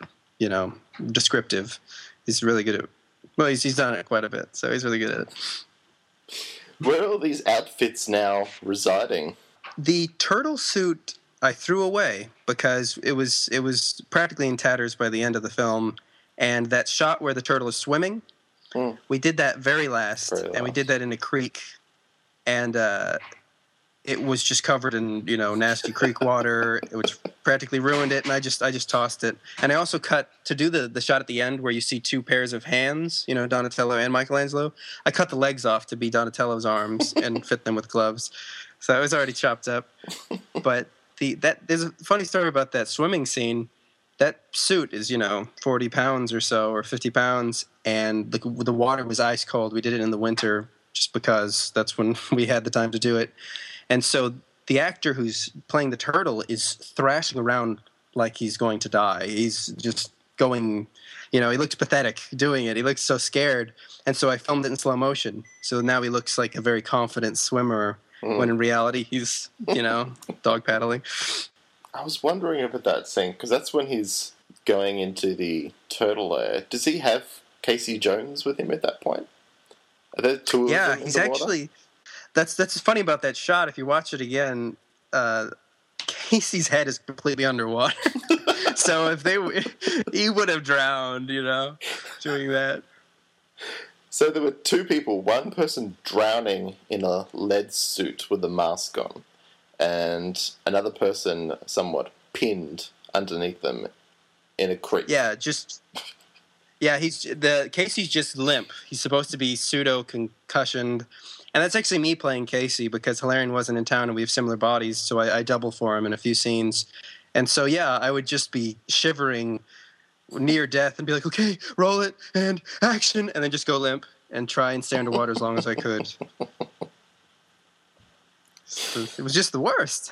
descriptive. He's really good at. Well, he's done it quite a bit, so he's really good at it. Where are all these outfits now residing? The turtle suit I threw away because it was practically in tatters by the end of the film, and that shot where the turtle is swimming, we did that very last, and we did that in a creek, and it was just covered in nasty creek water, which practically ruined it, and I just tossed it. And I also cut to do the shot at the end where you see two pairs of hands, Donatello and Michelangelo. I cut the legs off to be Donatello's arms and fit them with gloves, so it was already chopped up. But there's a funny story about that swimming scene. That suit is 40 pounds or so, or 50 pounds, and the water was ice cold. We did it in the winter just because that's when we had the time to do it. And so the actor who's playing the turtle is thrashing around like he's going to die. He's just going, he looks pathetic doing it. He looks so scared. And so I filmed it in slow motion. So now he looks like a very confident swimmer when in reality he's, dog paddling. I was wondering about that scene because that's when he's going into the turtle lair. Does he have Casey Jones with him at that point? Are there two of them in the water? He's actually... That's funny about that shot. If you watch it again, Casey's head is completely underwater. So he would have drowned, doing that. So there were two people, one person drowning in a lead suit with a mask on, and another person somewhat pinned underneath them in a creek. Casey's just limp. He's supposed to be pseudo-concussioned. And that's actually me playing Casey because Hilarion wasn't in town and we have similar bodies, so I double for him in a few scenes. And so, I would just be shivering near death and be like, okay, roll it, and action, and then just go limp and try and stay underwater as long as I could. So it was just the worst.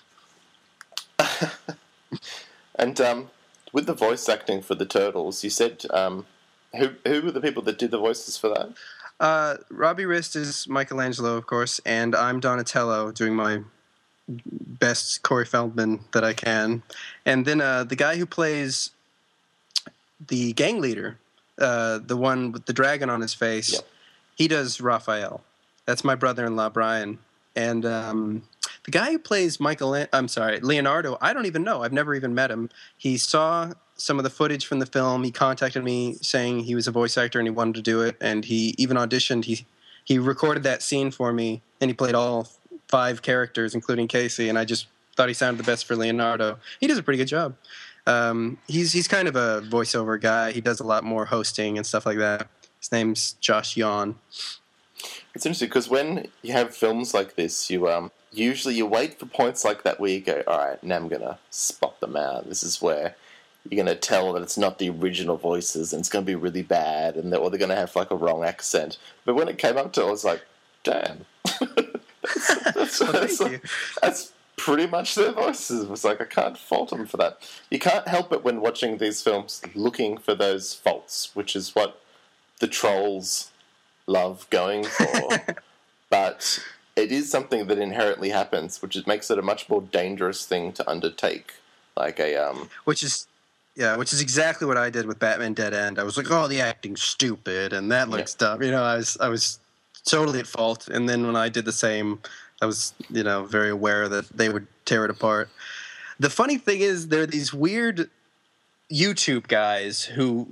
And with the voice acting for the Turtles, you said, who were the people that did the voices for that? Robbie Rist is Michelangelo, of course, and I'm Donatello doing my best Corey Feldman that I can. And then the guy who plays the gang leader, the one with the dragon on his face, he does Raphael. That's my brother-in-law, Brian. And the guy who plays Leonardo, I don't even know. I've never even met him. He saw some of the footage from the film. He contacted me saying he was a voice actor and he wanted to do it, and he even auditioned. He recorded that scene for me, and he played all 5 characters, including Casey, and I just thought he sounded the best for Leonardo. He does a pretty good job. He's kind of a voiceover guy. He does a lot more hosting and stuff like that. His name's Josh Yon. It's interesting because when you have films like this, you usually you wait for points like that where you go, all right, now I'm going to spot them out. This is where you're going to tell that it's not the original voices and it's going to be really bad, or they're going to have like a wrong accent. But when it came up to it, I was like, damn. That's pretty much their voices. It was like, I can't fault them for that. You can't help it when watching these films looking for those faults, which is what the trolls love going for. But it is something that inherently happens, which makes it a much more dangerous thing to undertake. Like which is exactly what I did with Batman Dead End. I was like, oh, the acting's stupid and that looks dumb. You know, I was totally at fault. And then when I did the same, I was, you know, very aware that they would tear it apart. The funny thing is, there are these weird YouTube guys who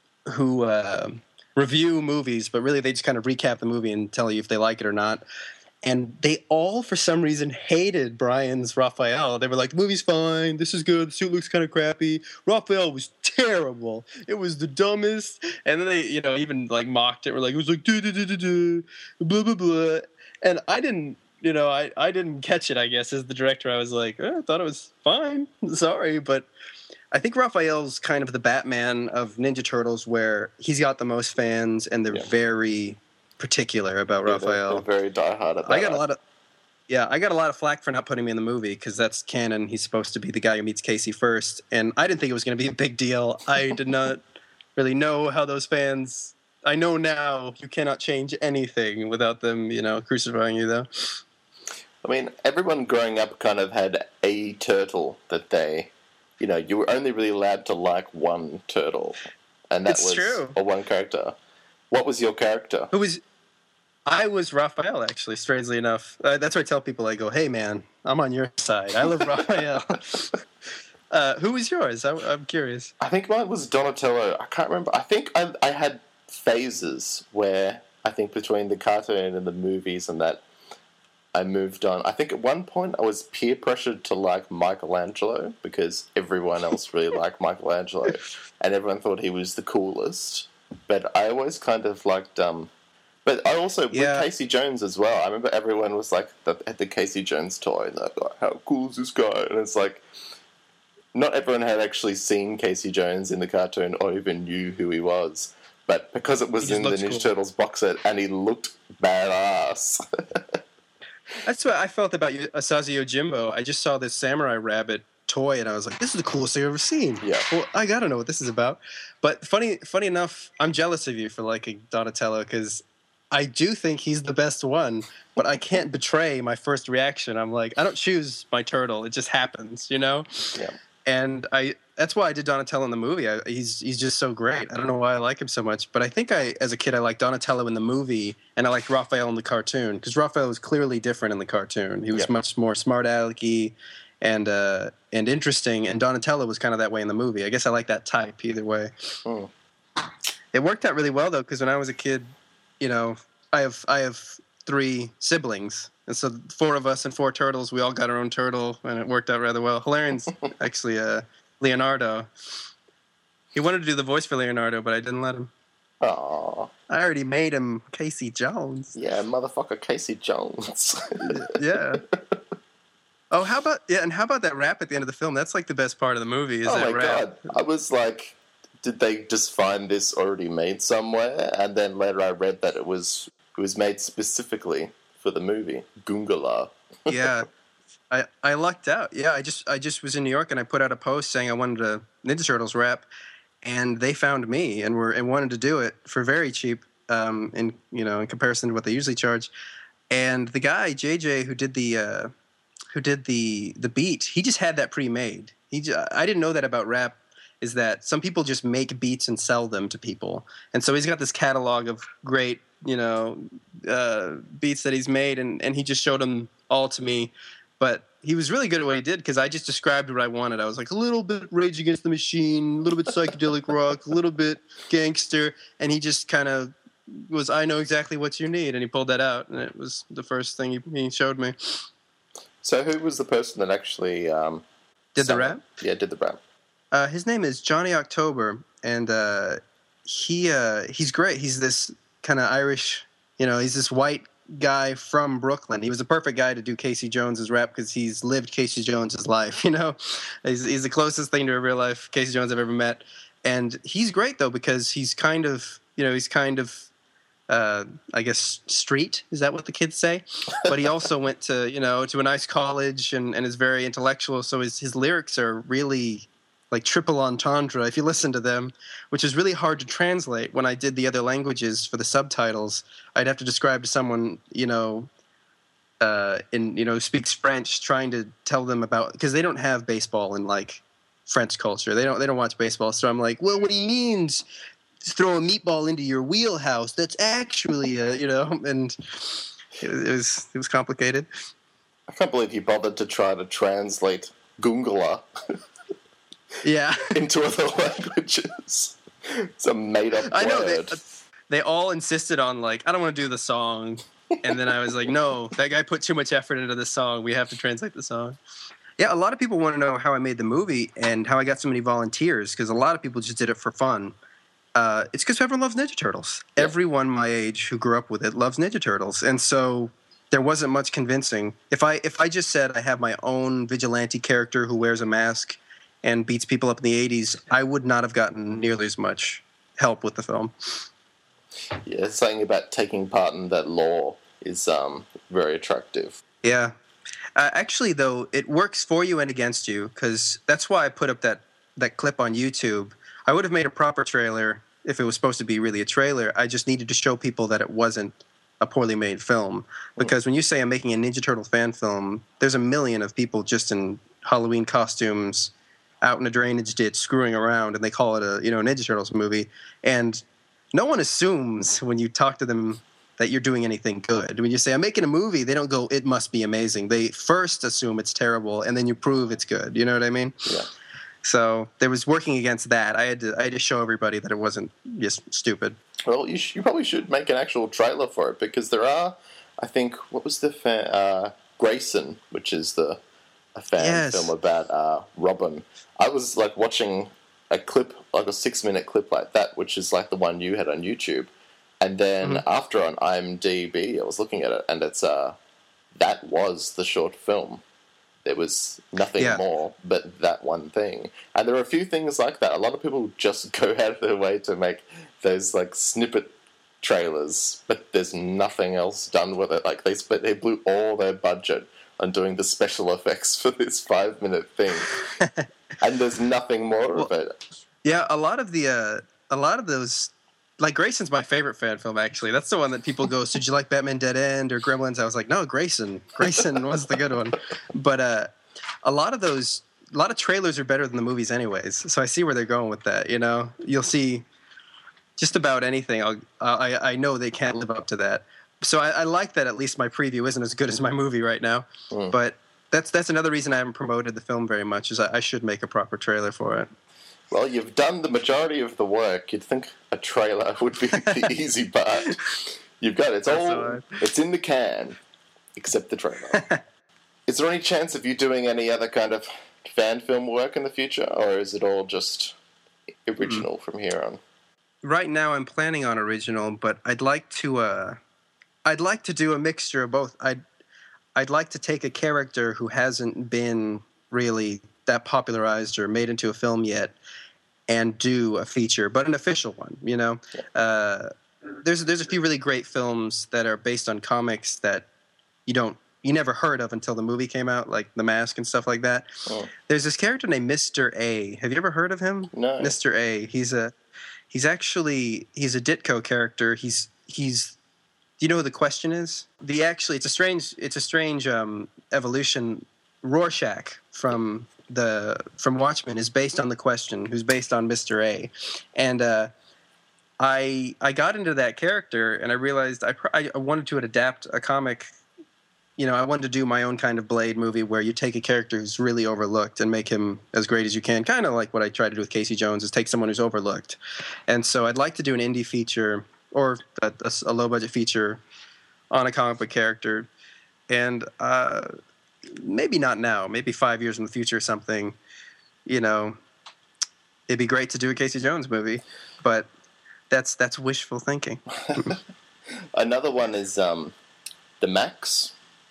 review movies, but really they just kind of recap the movie and tell you if they like it or not. And they all, for some reason, hated Brian's Raphael. They were like, the movie's fine, this is good, the suit looks kind of crappy. Raphael was terrible. It was the dumbest. And then they, you know, even like mocked it. Were like, it was like, blah, blah, blah. And I didn't, you know, I didn't catch it, I guess, as the director. I was like, I thought it was fine. Sorry, but I think Raphael's kind of the Batman of Ninja Turtles, where he's got the most fans, and they're very particular about Raphael. They're very diehard about I got a lot of flack for not putting me in the movie because that's canon. He's supposed to be the guy who meets Casey first, and I didn't think it was going to be a big deal. I did not really know how those fans. I know now you cannot change anything without them, you know, crucifying you, though. I mean, everyone growing up kind of had a turtle that they, you know, you were only really allowed to like one turtle, and that was true. Or one character. What was your character? I was Raphael, actually, strangely enough. That's why I tell people, I go, hey, man, I'm on your side. I love Raphael. Who was yours? I'm curious. I think mine was Donatello. I can't remember. I think I had phases where I think between the cartoon and the movies and that I moved on. I think at one point I was peer pressured to like Michelangelo because everyone else really liked Michelangelo and everyone thought he was the coolest. But I always kind of liked... but I also, with Casey Jones as well, I remember everyone was like, had the Casey Jones toy, and they're like, how cool is this guy? And it's like, not everyone had actually seen Casey Jones in the cartoon or even knew who he was. But because it was in the Ninja Turtles box set, and he looked badass. That's what I felt about Asazi Yojimbo. I just saw this Samurai Rabbit toy, and I was like, this is the coolest thing I've ever seen. Yeah. Well, I gotta know what this is about. But funny enough, I'm jealous of you for liking Donatello, because I do think he's the best one, but I can't betray my first reaction. I'm like, I don't choose my turtle. It just happens, you know? Yeah. And that's why I did Donatello in the movie. He's just so great. I don't know why I like him so much, but I think as a kid, I liked Donatello in the movie, and I liked Raphael in the cartoon, because Raphael was clearly different in the cartoon. He was much more smart-alecky and interesting, and Donatello was kind of that way in the movie. I guess I like that type either way. Mm. It worked out really well, though, because when I was a kid, you know, I have 3 siblings, and so 4 of us and 4 turtles, we all got our own turtle, and it worked out rather well. Hilarian's actually Leonardo. He wanted to do the voice for Leonardo, but I didn't let him. Aww. I already made him Casey Jones. Yeah, motherfucker Casey Jones. Yeah. Oh, how about that rap at the end of the film? That's like the best part of the movie. Is that rap? God! I was like, did they just find this already made somewhere? And then later I read that it was made specifically for the movie Goongala. Yeah, I lucked out. Yeah, I just was in New York and I put out a post saying I wanted a Ninja Turtles rap, and they found me and wanted to do it for very cheap, in comparison to what they usually charge. And the guy JJ who did the beat, he just had that pre-made. I didn't know that about rap, is that some people just make beats and sell them to people. And so he's got this catalog of great, beats that he's made, and he just showed them all to me. But he was really good at what he did, because I just described what I wanted. I was like, a little bit Rage Against the Machine, a little bit psychedelic rock, a little bit gangster, and he just kind of was, I know exactly what you need, and he pulled that out, and it was the first thing he showed me. So who was the person that actually did the rap? Yeah, did the rap. His name is Johnny October, and he's great. He's this kind of Irish, he's this white guy from Brooklyn. He was the perfect guy to do Casey Jones's rap, because he's lived Casey Jones's life. He's the closest thing to a real life Casey Jones I've ever met, and he's great though, because he's kind of I guess street, is that what the kids say? But he also went to a nice college and is very intellectual. So his lyrics are really like triple entendre if you listen to them, which is really hard to translate. When I did the other languages for the subtitles, I'd have to describe to someone, speaks French, trying to tell them about, because they don't have baseball in like French culture. They don't watch baseball. So I'm like, well, what he means is throw a meatball into your wheelhouse. That's actually and it was complicated. I can't believe you bothered to try to translate Gungala Yeah. into other languages. It's a made-up word. I know they all insisted on like, I don't want to do the song. And then I was like, no, that guy put too much effort into the song. We have to translate the song. Yeah, a lot of people want to know how I made the movie and how I got so many volunteers, because a lot of people just did it for fun. It's because everyone loves Ninja Turtles. Yeah. Everyone my age who grew up with it loves Ninja Turtles. And so there wasn't much convincing. If I just said I have my own vigilante character who wears a mask and beats people up in the 80s, I would not have gotten nearly as much help with the film. Yeah, saying about taking part in that lore is very attractive. Yeah. Actually, though, it works for you and against you, because that's why I put up that clip on YouTube. I would have made a proper trailer if it was supposed to be really a trailer. I just needed to show people that it wasn't a poorly made film. Because when you say I'm making a Ninja Turtle fan film, there's a million of people just in Halloween costumes out in a drainage ditch screwing around, and they call it a Ninja Turtles movie. And no one assumes when you talk to them that you're doing anything good. When you say, I'm making a movie, they don't go, it must be amazing. They first assume it's terrible, and then you prove it's good. You know what I mean? Yeah. So there was working against that. I had to show everybody that it wasn't just stupid. Well, you probably should make an actual trailer for it, because there are, I think, what was the Grayson, which is a fan film about Robin. I was like watching a clip, like a 6-minute clip like that, which is like the one you had on YouTube. And then after on IMDb, I was looking at it, and it's that was the short film. There was nothing more but that one thing. And there are a few things like that. A lot of people just go out of their way to make those like snippet trailers, but there's nothing else done with it. Like they blew all their budget on doing the special effects for this 5-minute thing, and there's nothing more of it. Yeah, a lot of those. Like, Grayson's my favorite fan film, actually. That's the one that people go, so did you like Batman Dead End or Gremlins? I was like, no, Grayson. Grayson was the good one. But a lot of trailers are better than the movies anyways. So I see where they're going with that, You'll see just about anything. I know they can't live up to that. So I like that at least my preview isn't as good as my movie right now. But that's another reason I haven't promoted the film very much, is I should make a proper trailer for it. Well, you've done the majority of the work. You'd think a trailer would be the easy part. You've got it. It's in the can, except the trailer. Is there any chance of you doing any other kind of fan film work in the future, or is it all just original from here on? Right now, I'm planning on original, but I'd like to do a mixture of both. I'd like to take a character who hasn't been really that popularized or made into a film yet, and do a feature, but an official one. There's a few really great films that are based on comics that you never heard of until the movie came out, like The Mask and stuff like that. There's this character named Mr. A. Have you ever heard of him? No. Mr. A. He's a Ditko character. He's do you know who The Question is? It's a strange evolution. Rorschach from Watchmen is based on The Question, who's based on Mr. A. And I got into that character, and I realized I wanted to adapt a comic. I wanted to do my own kind of Blade movie where you take a character who's really overlooked and make him as great as you can. Kind of like what I tried to do with Casey Jones, is take someone who's overlooked. And so I'd like to do an indie feature or a low-budget feature on a comic book character. And maybe not now, maybe 5 years in the future or something, it'd be great to do a Casey Jones movie, but that's wishful thinking. Another one is The Max,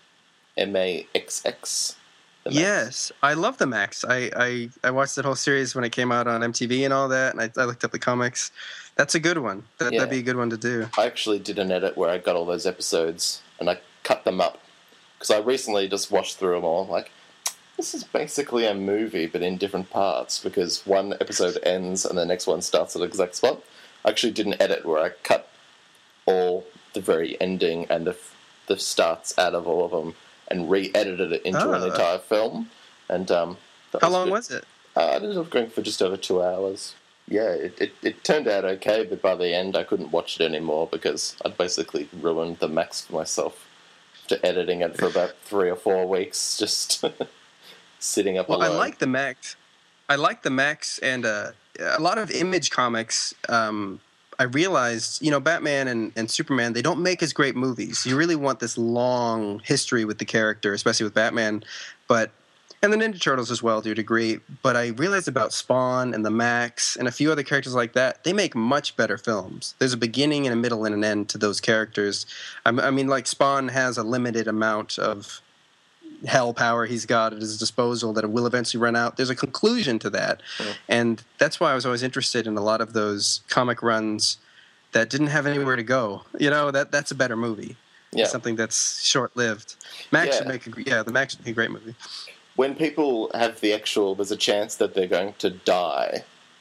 MAXX. Yes, I love The Max. I watched that whole series when it came out on MTV and all that, and I looked up the comics. That's a good one. That'd be a good one to do. I actually did an edit where I got all those episodes, and I cut them up. Because I recently just watched through them all. I'm like, this is basically a movie, but in different parts, because one episode ends and the next one starts at the exact spot. I actually did an edit where I cut all the very ending and the the starts out of all of them and re-edited it into an entire film. And how long was it? I ended up going for just over 2 hours. Yeah, it turned out okay, but by the end I couldn't watch it anymore because I'd basically ruined the Max for myself after editing it for about 3 or 4 weeks, just sitting up alone. I like the Max. And a lot of Image comics. I realized, Batman and Superman, they don't make as great movies. You really want this long history with the character, especially with Batman, and the Ninja Turtles as well to a degree. But I realized about Spawn and the Max and a few other characters like that, they make much better films. There's a beginning and a middle and an end to those characters. I mean, like Spawn has a limited amount of hell power he's got at his disposal that it will eventually run out. There's a conclusion to that. And that's why I was always interested in a lot of those comic runs that didn't have anywhere to go. That's a better movie. Yeah. Something that's short-lived. Max should make the Max should be a great movie. When people have there's a chance that they're going to die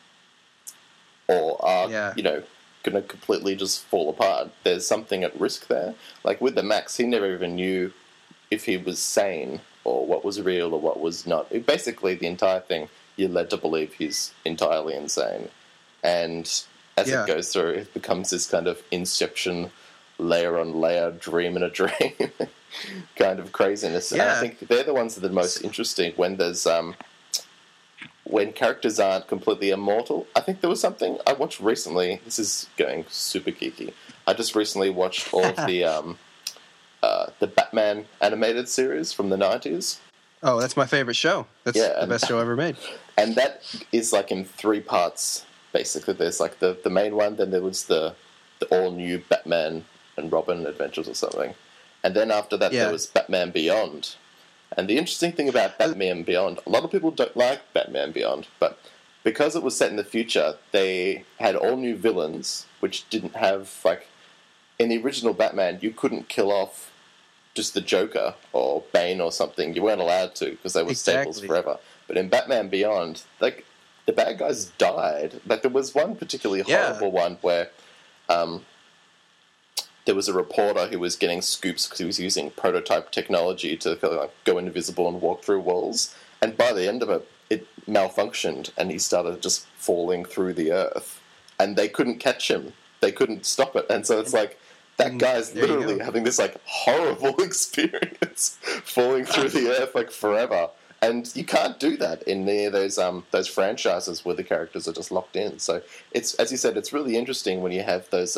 or are, going to completely just fall apart, there's something at risk there. Like with the Max, he never even knew if he was sane or what was real or what was not. Basically, the entire thing, you're led to believe he's entirely insane. And as it goes through, it becomes this kind of Inception, layer on layer, dream in a dream kind of craziness. And I think they're the ones that are the most interesting when there's when characters aren't completely immortal. I think there was something I watched recently. This is going super geeky. I just recently watched all of the Batman animated series from the 90s. Oh, that's my favorite show. That's the best show ever made. And that is like in 3 parts, basically. There's like the main one, then there was the all-new Batman and Robin Adventures or something. And then after that, there was Batman Beyond. And the interesting thing about Batman Beyond, a lot of people don't like Batman Beyond, but because it was set in the future, they had all new villains, which didn't have, like, in the original Batman, you couldn't kill off just the Joker or Bane or something. You weren't allowed to because they were staples forever. But in Batman Beyond, like, the bad guys died. Like, there was one particularly horrible one where there was a reporter who was getting scoops because he was using prototype technology to go invisible and walk through walls. And by the end of it, it malfunctioned and he started just falling through the earth. And they couldn't catch him. They couldn't stop it. And so it's like, that guy's literally having this, like, horrible experience falling through the earth, like, forever. And you can't do that in any of those franchises where the characters are just locked in. So it's, as you said, it's really interesting when you have those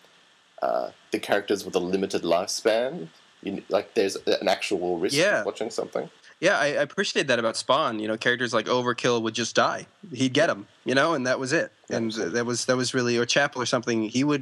the characters with a limited lifespan. Like, there's an actual risk of watching something. Yeah, I appreciate that about Spawn. Characters like Overkill would just die. He'd get them, and that was it. And that was really, or Chapel or something. He would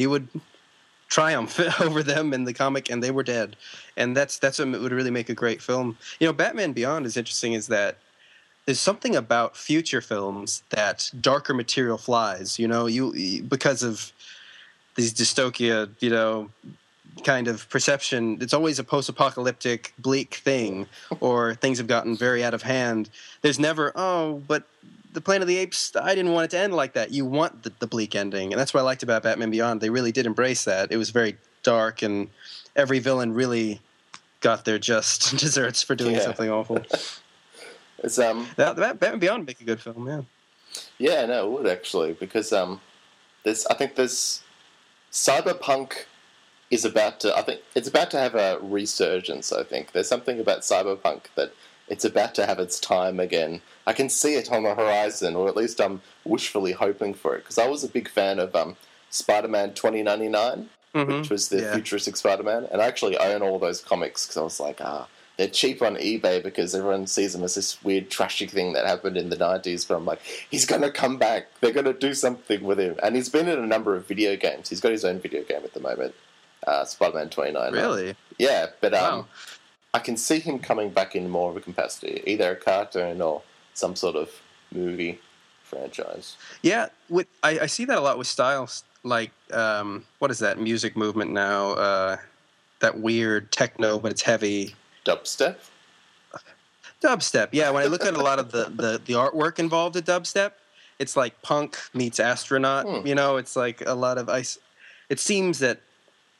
triumph over them in the comic, and they were dead. And that's what would really make a great film. Batman Beyond is interesting. Is that there's something about future films that darker material flies. You because of these dystopia, kind of perception. It's always a post-apocalyptic, bleak thing, or things have gotten very out of hand. There's never, but the Planet of the Apes, I didn't want it to end like that. You want the bleak ending, and that's what I liked about Batman Beyond. They really did embrace that. It was very dark, and every villain really got their just desserts for doing something awful. It's Batman Beyond would make a good film, yeah. Yeah, no, it would actually, because I think there's Cyberpunk is about to. I think it's about to have a resurgence. I think there's something about Cyberpunk that it's about to have its time again. I can see it on the horizon, or at least I'm wishfully hoping for it, because I was a big fan of Spider-Man 2099, which was the futuristic Spider-Man, and I actually own all those comics because I was like, they're cheap on eBay because everyone sees them as this weird trashy thing that happened in the 90s, but I'm like, he's going to come back. They're going to do something with him. And he's been in a number of video games. He's got his own video game at the moment, Spider-Man 29. Really? Yeah, but I can see him coming back in more of a capacity, either a cartoon or some sort of movie franchise. Yeah, I see that a lot with styles like, what is that music movement now? That weird techno, but it's heavy. Dubstep, yeah. When I look at a lot of the artwork involved in dubstep, it's like punk meets astronaut. It's like a lot of ice. It seems that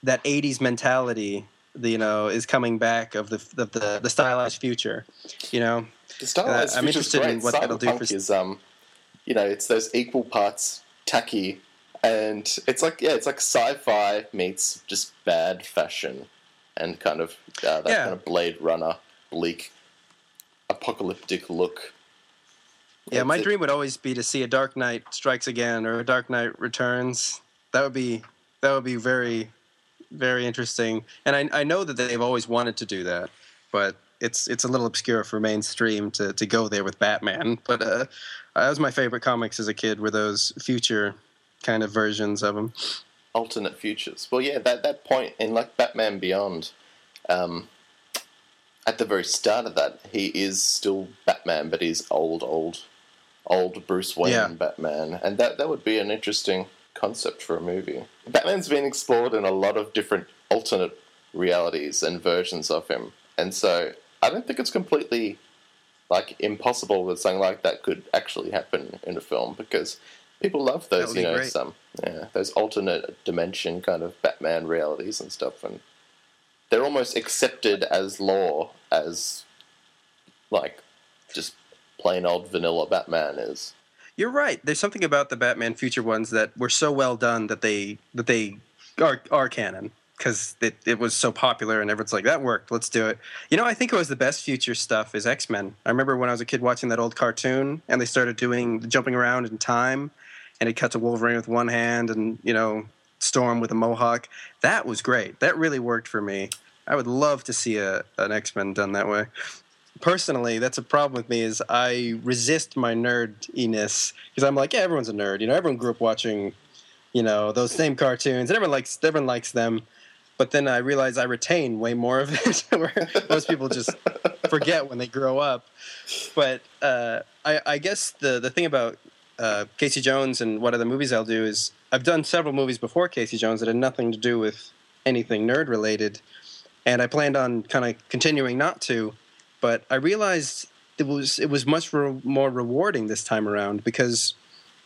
that '80s mentality, is coming back of the stylized future. The stylized I'm future's interested great. in what that'll do for. Cyberpunk is it's those equal parts tacky, and it's like sci-fi meets just bad fashion, and kind of that kind of Blade Runner bleak, apocalyptic look. Yeah, my dream would always be to see a Dark Knight Strikes Again or a Dark Knight Returns. That would be very, very interesting. And I know that they've always wanted to do that, but it's a little obscure for mainstream to go there with Batman. But that was my favorite comics as a kid, were those future kind of versions of them. Alternate futures. Well, yeah, that point in like Batman Beyond, at the very start of that, he is still Batman, but he's old Bruce Wayne Batman, and that would be an interesting concept for a movie. Batman's been explored in a lot of different alternate realities and versions of him, and so I don't think it's completely like impossible that something like that could actually happen in a film, because people love those, those alternate dimension kind of Batman realities and stuff, and they're almost accepted as law as like just plain old vanilla Batman is. You're right. There's something about the Batman future ones that were so well done that they are canon, because it was so popular and everyone's like, that worked, let's do it. I think it was the best future stuff is X-Men. I remember when I was a kid watching that old cartoon and they started doing the jumping around in time, and it cut to Wolverine with one hand and Storm with a mohawk. That was great. That really worked for me. I would love to see an X-Men done that way. Personally, that's a problem with me, is I resist my nerdiness, because I'm like, yeah, everyone's a nerd. Everyone grew up watching, those same cartoons, and everyone likes them. But then I realize I retain way more of it, where most people just forget when they grow up. But I guess the thing about Casey Jones and what other movies I'll do is I've done several movies before Casey Jones that had nothing to do with anything nerd related, and I planned on kind of continuing not to. But I realized it was much more rewarding this time around, because,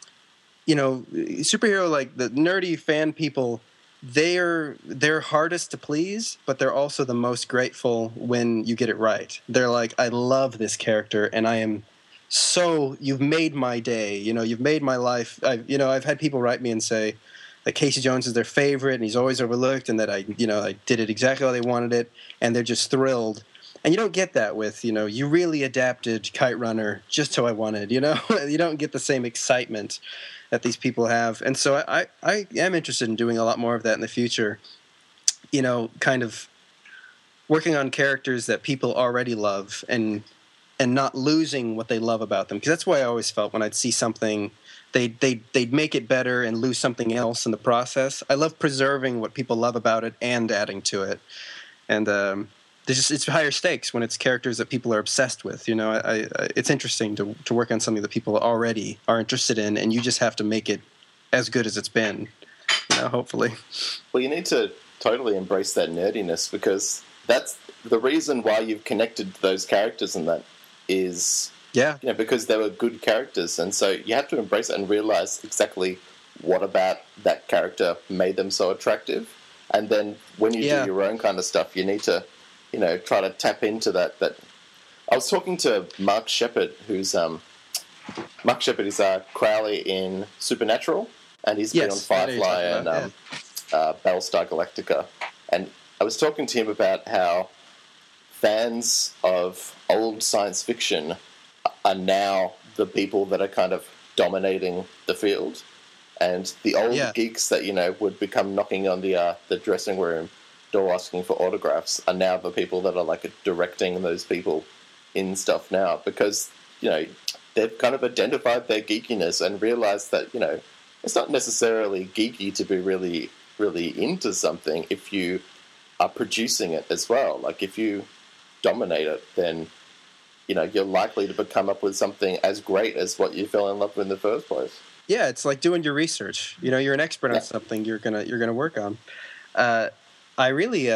superhero, like the nerdy fan people, they're hardest to please, but they're also the most grateful when you get it right. They're like, I love this character, and I am you've made my day. You've made my life. I've had people write me and say that Casey Jones is their favorite, and he's always overlooked, and that I did it exactly how they wanted it, and they're just thrilled. And you don't get that with, you really adapted Kite Runner just how I wanted, You don't get the same excitement that these people have. And so I am interested in doing a lot more of that in the future, kind of working on characters that people already love and not losing what they love about them. Because that's why I always felt when I'd see something, they'd make it better and lose something else in the process. I love preserving what people love about it and adding to it. And it's higher stakes when it's characters that people are obsessed with. It's interesting to work on something that people already are interested in, and you just have to make it as good as it's been, hopefully. Well, you need to totally embrace that nerdiness, because that's the reason why you've connected to those characters, and that is, because they were good characters, and so you have to embrace it and realize exactly what about that character made them so attractive, and then when you do your own kind of stuff, you need to try to tap into that. I was talking to Mark Shepard, who's Mark Shepard is Crowley in Supernatural, and he's been on Firefly and Battlestar Galactica. And I was talking to him about how fans of old science fiction are now the people that are kind of dominating the field, and the old geeks that would become knocking on the dressing room door asking for autographs are now the people that are like directing those people in stuff now, because they've kind of identified their geekiness and realized that it's not necessarily geeky to be really, really into something if you are producing it as well. Like if you dominate it, then you're likely to come up with something as great as what you fell in love with in the first place. Yeah, it's like doing your research. You're an expert on something you're gonna work on. I really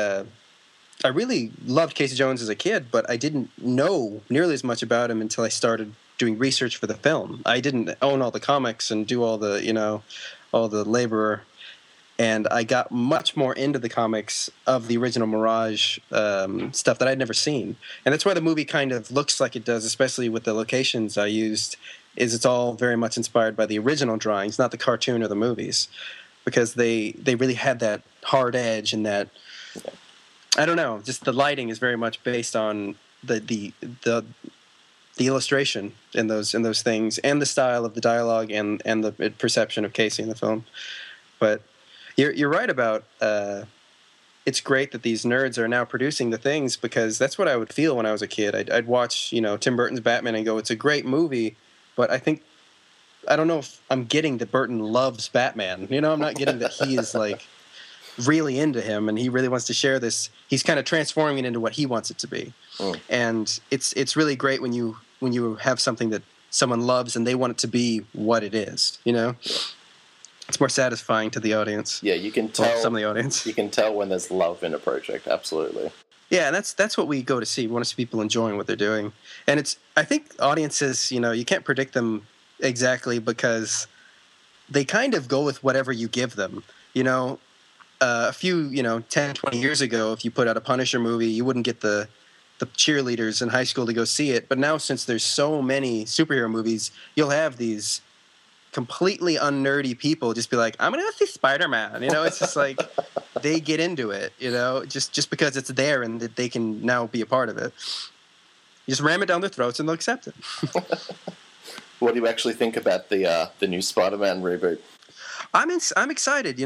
loved Casey Jones as a kid, but I didn't know nearly as much about him until I started doing research for the film. I didn't own all the comics and do all the labor and I got much more into the comics of the original Mirage stuff that I'd never seen. And that's why the movie kind of looks like it does, especially with the locations I used, is it's all very much inspired by the original drawings, not the cartoon or the movies, because they really had that hard edge and that, I don't know, just the lighting is very much based on the illustration in those things, and the style of the dialogue and the perception of Casey in the film. But you're right about it's great that these nerds are now producing the things, because that's what I would feel when I was a kid. I'd watch Tim Burton's Batman and go, it's a great movie, but I don't know if I'm getting that Burton loves Batman. I'm not getting that he is like really into him and he really wants to share this. He's kind of transforming it into what he wants it to be. And it's really great when you have something that someone loves and they want it to be what it is. It's more satisfying to the audience. Yeah, you can tell some of the audience. You can tell when there's love in a project. Absolutely. Yeah, and that's what we go to see. We want to see people enjoying what they're doing, and I think audiences, you can't predict them exactly because they kind of go with whatever you give them. A few 10, 20 years ago, if you put out a Punisher movie, you wouldn't get the cheerleaders in high school to go see it. But now, since there's so many superhero movies, you'll have these completely unnerdy people just be like, I'm gonna go see Spider-Man. It's just like they get into it, just because it's there and that they can now be a part of it. You just ram it down their throats and they'll accept it. What do you actually think about the new Spider-Man reboot? I'm excited.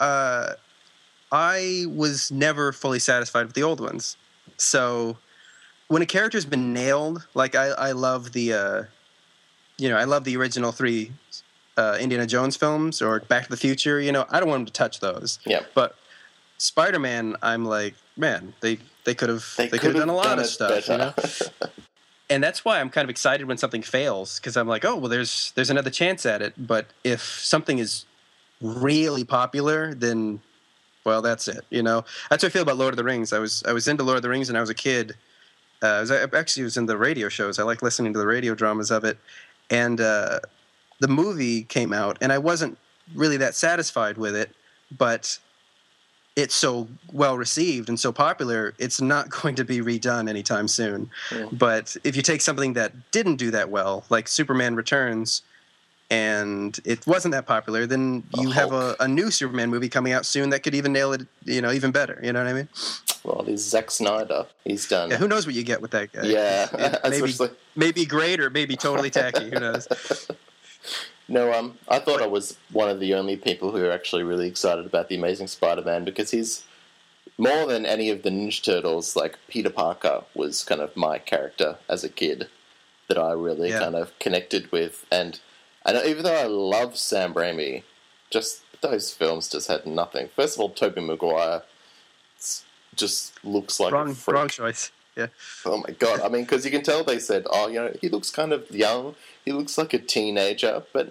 I was never fully satisfied with the old ones, so when a character's been nailed, like I love the I love the original 3 Indiana Jones films or Back to the Future. I don't want them to touch those. Yeah. But Spider-Man, I'm like, man, they could have done a lot of stuff. And that's why I'm kind of excited when something fails, because I'm like, oh well, there's another chance at it. But if something is really popular, then well, that's it. That's what I feel about Lord of the Rings. I was into Lord of the Rings when I was a kid. I was in the radio shows. I like listening to the radio dramas of it. And the movie came out, and I wasn't really that satisfied with it, but it's so well received and so popular, it's not going to be redone anytime soon. Yeah. But if you take something that didn't do that well, like Superman Returns, and it wasn't that popular, then you have a new Superman movie coming out soon that could even nail it, even better. You know what I mean? Well, there's Zack Snyder. He's done. Yeah, who knows what you get with that guy? Yeah, maybe great or maybe totally tacky. Who knows? No, I thought I was one of the only people who are actually really excited about The Amazing Spider-Man, because he's more than any of the Ninja Turtles. Like, Peter Parker was kind of my character as a kid that I really kind of connected with, and even though I love Sam Raimi, just those films just had nothing. First of all, Tobey Maguire just looks like a freak. Wrong choice. Yeah. Oh my god! I mean, because you can tell they said, he looks kind of young. He looks like a teenager, but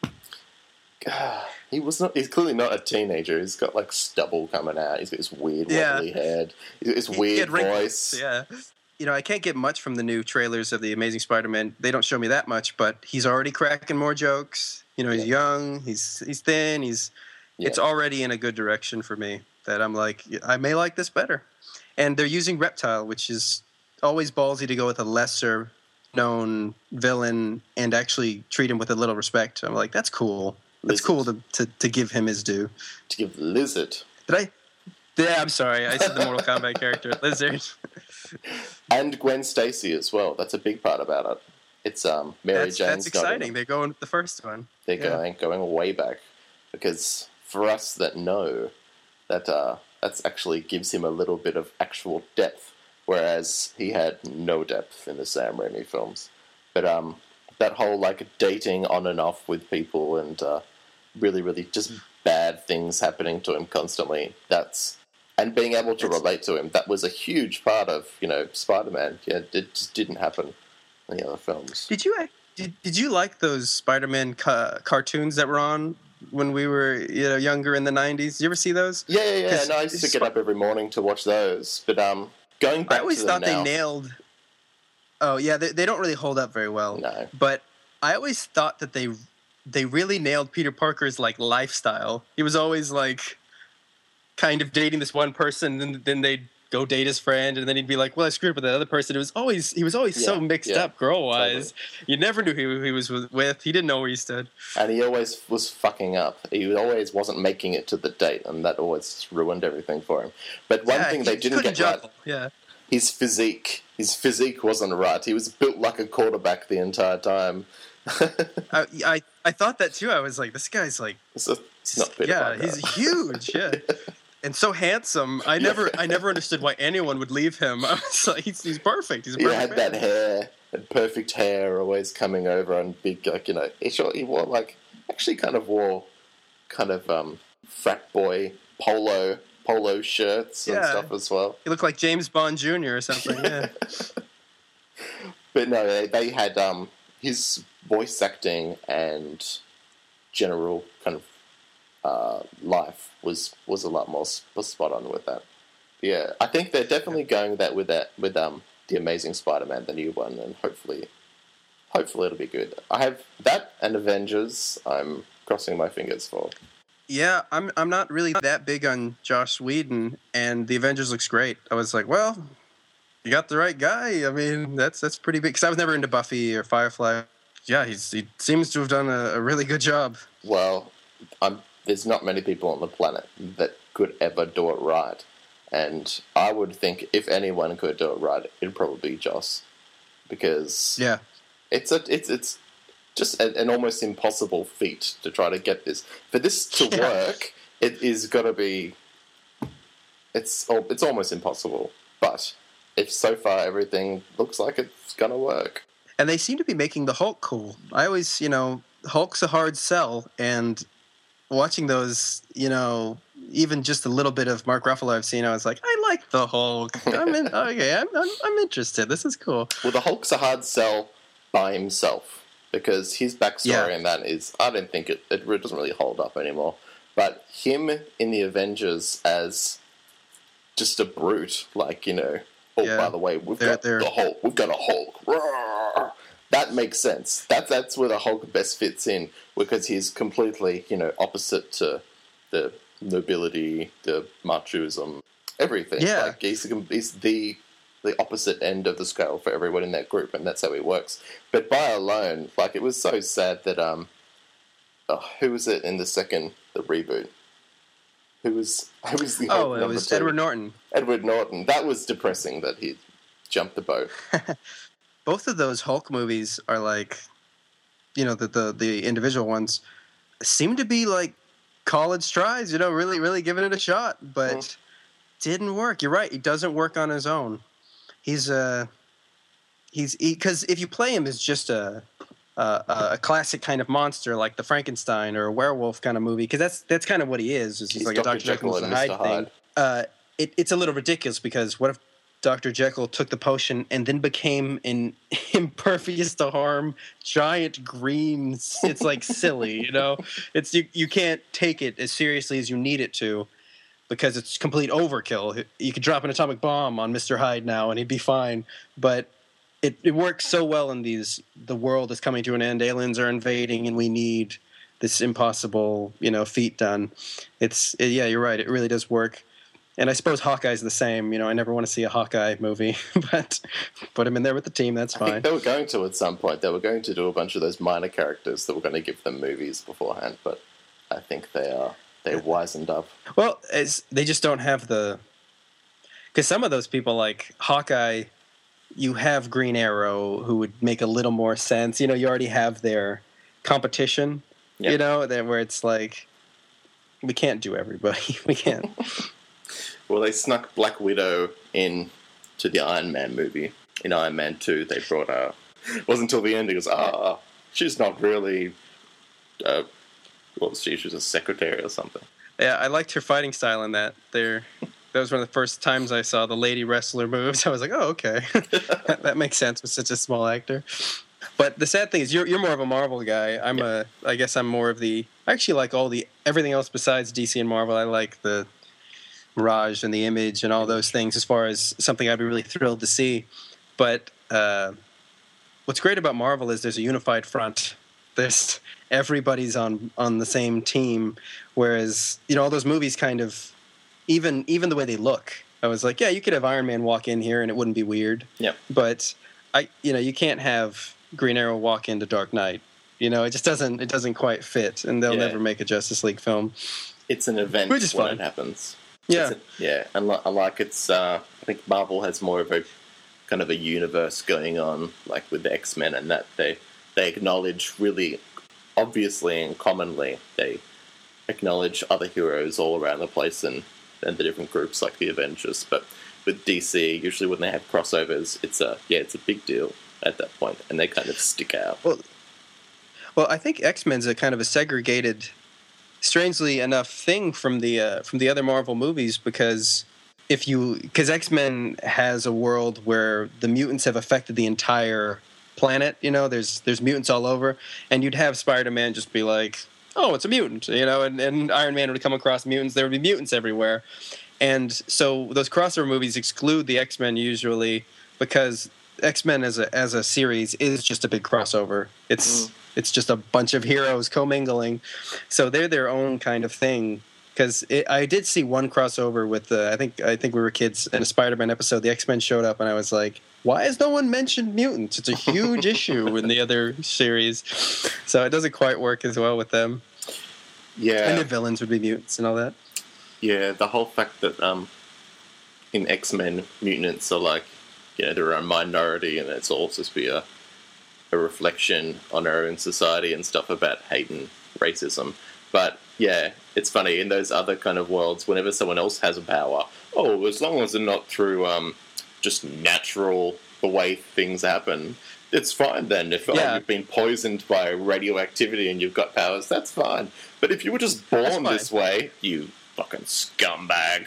he's clearly not a teenager. He's got like stubble coming out. He's got this weird wobbly head. His weird voice. Yeah. I can't get much from the new trailers of The Amazing Spider-Man. They don't show me that much, but he's already cracking more jokes. He's young, he's thin, it's already in a good direction for me, that I'm like, I may like this better. And they're using Reptile, which is always ballsy to go with a lesser known villain and actually treat him with a little respect. I'm like, that's cool. That's cool to give him his due. To give Lizard. Did I? Yeah, I'm sorry. I said the Mortal Kombat character, Lizard. And Gwen Stacy as well. That's a big part about it. It's Mary Jane's. That's exciting. They're going with the first one. They're going way back, because for us that know that's actually gives him a little bit of actual depth, whereas he had no depth in the Sam Raimi films. But that whole like dating on and off with people and really, really just bad things happening to him constantly. And being able to relate to him, that was a huge part of Spider-Man. Yeah, it just didn't happen in the other films. Did you like those Spider-Man cartoons that were on when we were younger in the 90s? Did you ever see those? Yeah. No, I used to get up every morning to watch those. But going back, I always thought they nailed. Oh yeah, they don't really hold up very well. No, but I always thought that they really nailed Peter Parker's like lifestyle. He was always like kind of dating this one person, and then they'd go date his friend, and then he'd be like, "Well, I screwed up with that other person." He was always so mixed up girl wise. Totally. You never knew who he was with. He didn't know where he stood, and he always was fucking up. He always wasn't making it to the date, and that always ruined everything for him. But one thing they didn't get right, his physique wasn't right. He was built like a quarterback the entire time. I thought that too. I was like, this guy's like, it's not Peter Parker. He's huge, and so handsome. I never understood why anyone would leave him. I was like, he's perfect. He's a perfect had man. That hair, that perfect hair, always coming over and big, like, you know. He wore like frat boy polo shirts and stuff as well. He looked like James Bond Jr. or something. Yeah. But no, they had his voice acting and general kind of life was a lot more spot on with that. Yeah, I think they're definitely going with the Amazing Spider-Man, the new one, and hopefully it'll be good. I have that and Avengers. I'm crossing my fingers for. Yeah, I'm not really that big on Joss Whedon, and the Avengers looks great. I was like, well, you got the right guy. I mean, that's pretty big. Because I was never into Buffy or Firefly. Yeah, he seems to have done a really good job. Well, there's not many people on the planet that could ever do it right. And I would think if anyone could do it right, it'd probably be Joss. Because it's just an almost impossible feat to try to get this. For this to work, it is got to be... It's almost impossible. But if so far everything looks like it's going to work. And they seem to be making the Hulk cool. I always, Hulk's a hard sell, and watching those, even just a little bit of Mark Ruffalo I've seen, I was like, I like the Hulk. I'm interested. This is cool. Well, the Hulk's a hard sell by himself, because his backstory in that is, I don't think it doesn't really hold up anymore. But him in the Avengers as just a brute, like, by the way, we've got the Hulk. We've got a Hulk. Roar. That makes sense. That's where the Hulk best fits in, because he's completely, opposite to the nobility, the machoism, everything. Yeah. Like, he's the opposite end of the scale for everyone in that group, and that's how he works. But by alone, like, it was so sad that who was it in the reboot? Who was the Hulk it was 2? Edward Norton. Edward Norton. That was depressing that he jumped the boat. Both of those Hulk movies are like, the individual ones seem to be like college strides, really, really giving it a shot, but didn't work. You're right. He doesn't work on his own. Because if you play him as just a classic kind of monster like the Frankenstein or a werewolf kind of movie, because that's kind of what he is. He's like Dr. a Dr. Jekyll and Mr. Hyde thing. It's a little ridiculous, because what if Dr. Jekyll took the potion and then became an impervious to harm giant green? It's like silly, It's you can't take it as seriously as you need it to, because it's complete overkill. You could drop an atomic bomb on Mr. Hyde now and he'd be fine, but it works so well in the world is coming to an end, aliens are invading, and we need this impossible, feat done. You're right, it really does work. And I suppose Hawkeye's the same. I never want to see a Hawkeye movie, but put him in there with the team, that's fine. I think they were going to at some point. They were going to do a bunch of those minor characters that were going to give them movies beforehand, but I think they're wisened up. Well, they just don't have because some of those people, like Hawkeye, you have Green Arrow, who would make a little more sense. You already have their competition, where it's like, we can't do everybody. We can't. Well, they snuck Black Widow in to the Iron Man movie. In Iron Man 2, they brought her. It wasn't until the end, it goes, she's not really... what was she? She was a secretary or something. Yeah, I liked her fighting style in that. That was one of the first times I saw the lady wrestler moves. I was like, oh, okay. that makes sense with such a small actor. But the sad thing is, you're more of a Marvel guy. I guess I'm more of I actually like everything else besides DC and Marvel. I like the Raj and the Image and all those things as far as something I'd be really thrilled to see. But what's great about Marvel is there's a unified front. There's everybody's on the same team, whereas all those movies kind of even the way they look. I was like, yeah, you could have Iron Man walk in here and it wouldn't be weird. Yeah. But you can't have Green Arrow walk into Dark Knight. It just doesn't quite fit, and they'll never make a Justice League film. It's an event Which is when fine. it happens. Yeah. And like it's, I think Marvel has more of a kind of a universe going on, like with the X-Men, and that they acknowledge really obviously and commonly, they acknowledge other heroes all around the place and the different groups like the Avengers. But with DC, usually when they have crossovers, it's a big deal at that point, and they kind of stick out. Well, I think X-Men's a kind of a segregated, strangely enough, thing from the other Marvel movies, because X-Men has a world where the mutants have affected the entire planet. There's mutants all over, and you'd have Spider-Man just be like, oh, it's a mutant, and Iron Man would come across mutants. There would be mutants everywhere. And so those crossover movies exclude the X-Men usually, because X-Men as a series is just a big crossover. It's just a bunch of heroes commingling. So they're their own kind of thing. Because I did see one crossover with I think we were kids in a Spider-Man episode. The X-Men showed up, and I was like, why has no one mentioned mutants? It's a huge issue in the other series. So it doesn't quite work as well with them. Yeah. And the villains would be mutants and all that. Yeah, the whole fact that in X-Men, mutants are like, they're a minority, and it's all supposed to be a reflection on our own society and stuff about hate and racism. But yeah, it's funny, in those other kind of worlds, whenever someone else has a power, as long as they're not through just natural, the way things happen, it's fine then. If you've been poisoned by radioactivity and you've got powers, that's fine. But if you were just born this way, you fucking scumbag.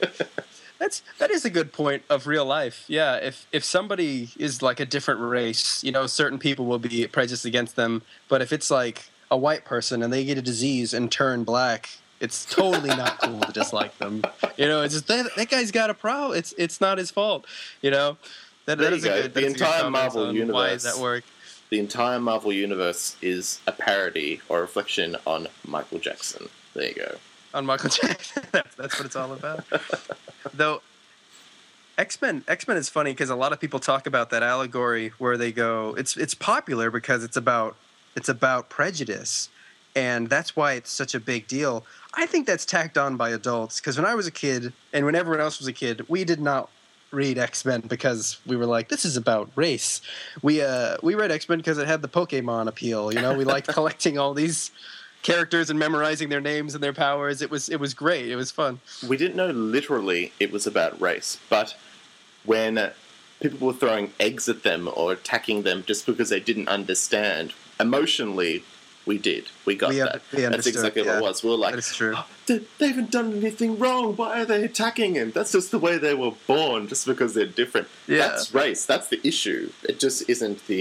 That is a good point of real life. Yeah, if somebody is like a different race, certain people will be prejudiced against them. But if it's like a white person and they get a disease and turn black, it's totally not cool to dislike them. It's just that guy's got a problem. It's not his fault. That is a good. The entire Marvel universe. Why does that work? The entire Marvel universe is a parody or reflection on Michael Jackson. There you go. On Michael Jackson. That's what it's all about. Though X-Men is funny because a lot of people talk about that allegory where they go, it's popular because it's about prejudice, and that's why it's such a big deal. I think that's tacked on by adults, because when I was a kid and when everyone else was a kid, we did not read X-Men because we were like, this is about race. We read X-Men because it had the Pokemon appeal. We liked collecting all these characters and memorizing their names and their powers. It was great. It was fun. We didn't know literally it was about race, but when people were throwing eggs at them or attacking them just because they didn't understand, emotionally, we did. We got that. That's exactly what it was. We were like, that is true. They haven't done anything wrong. Why are they attacking him? That's just the way they were born, just because they're different. Yeah. That's race. That's the issue. It just isn't the...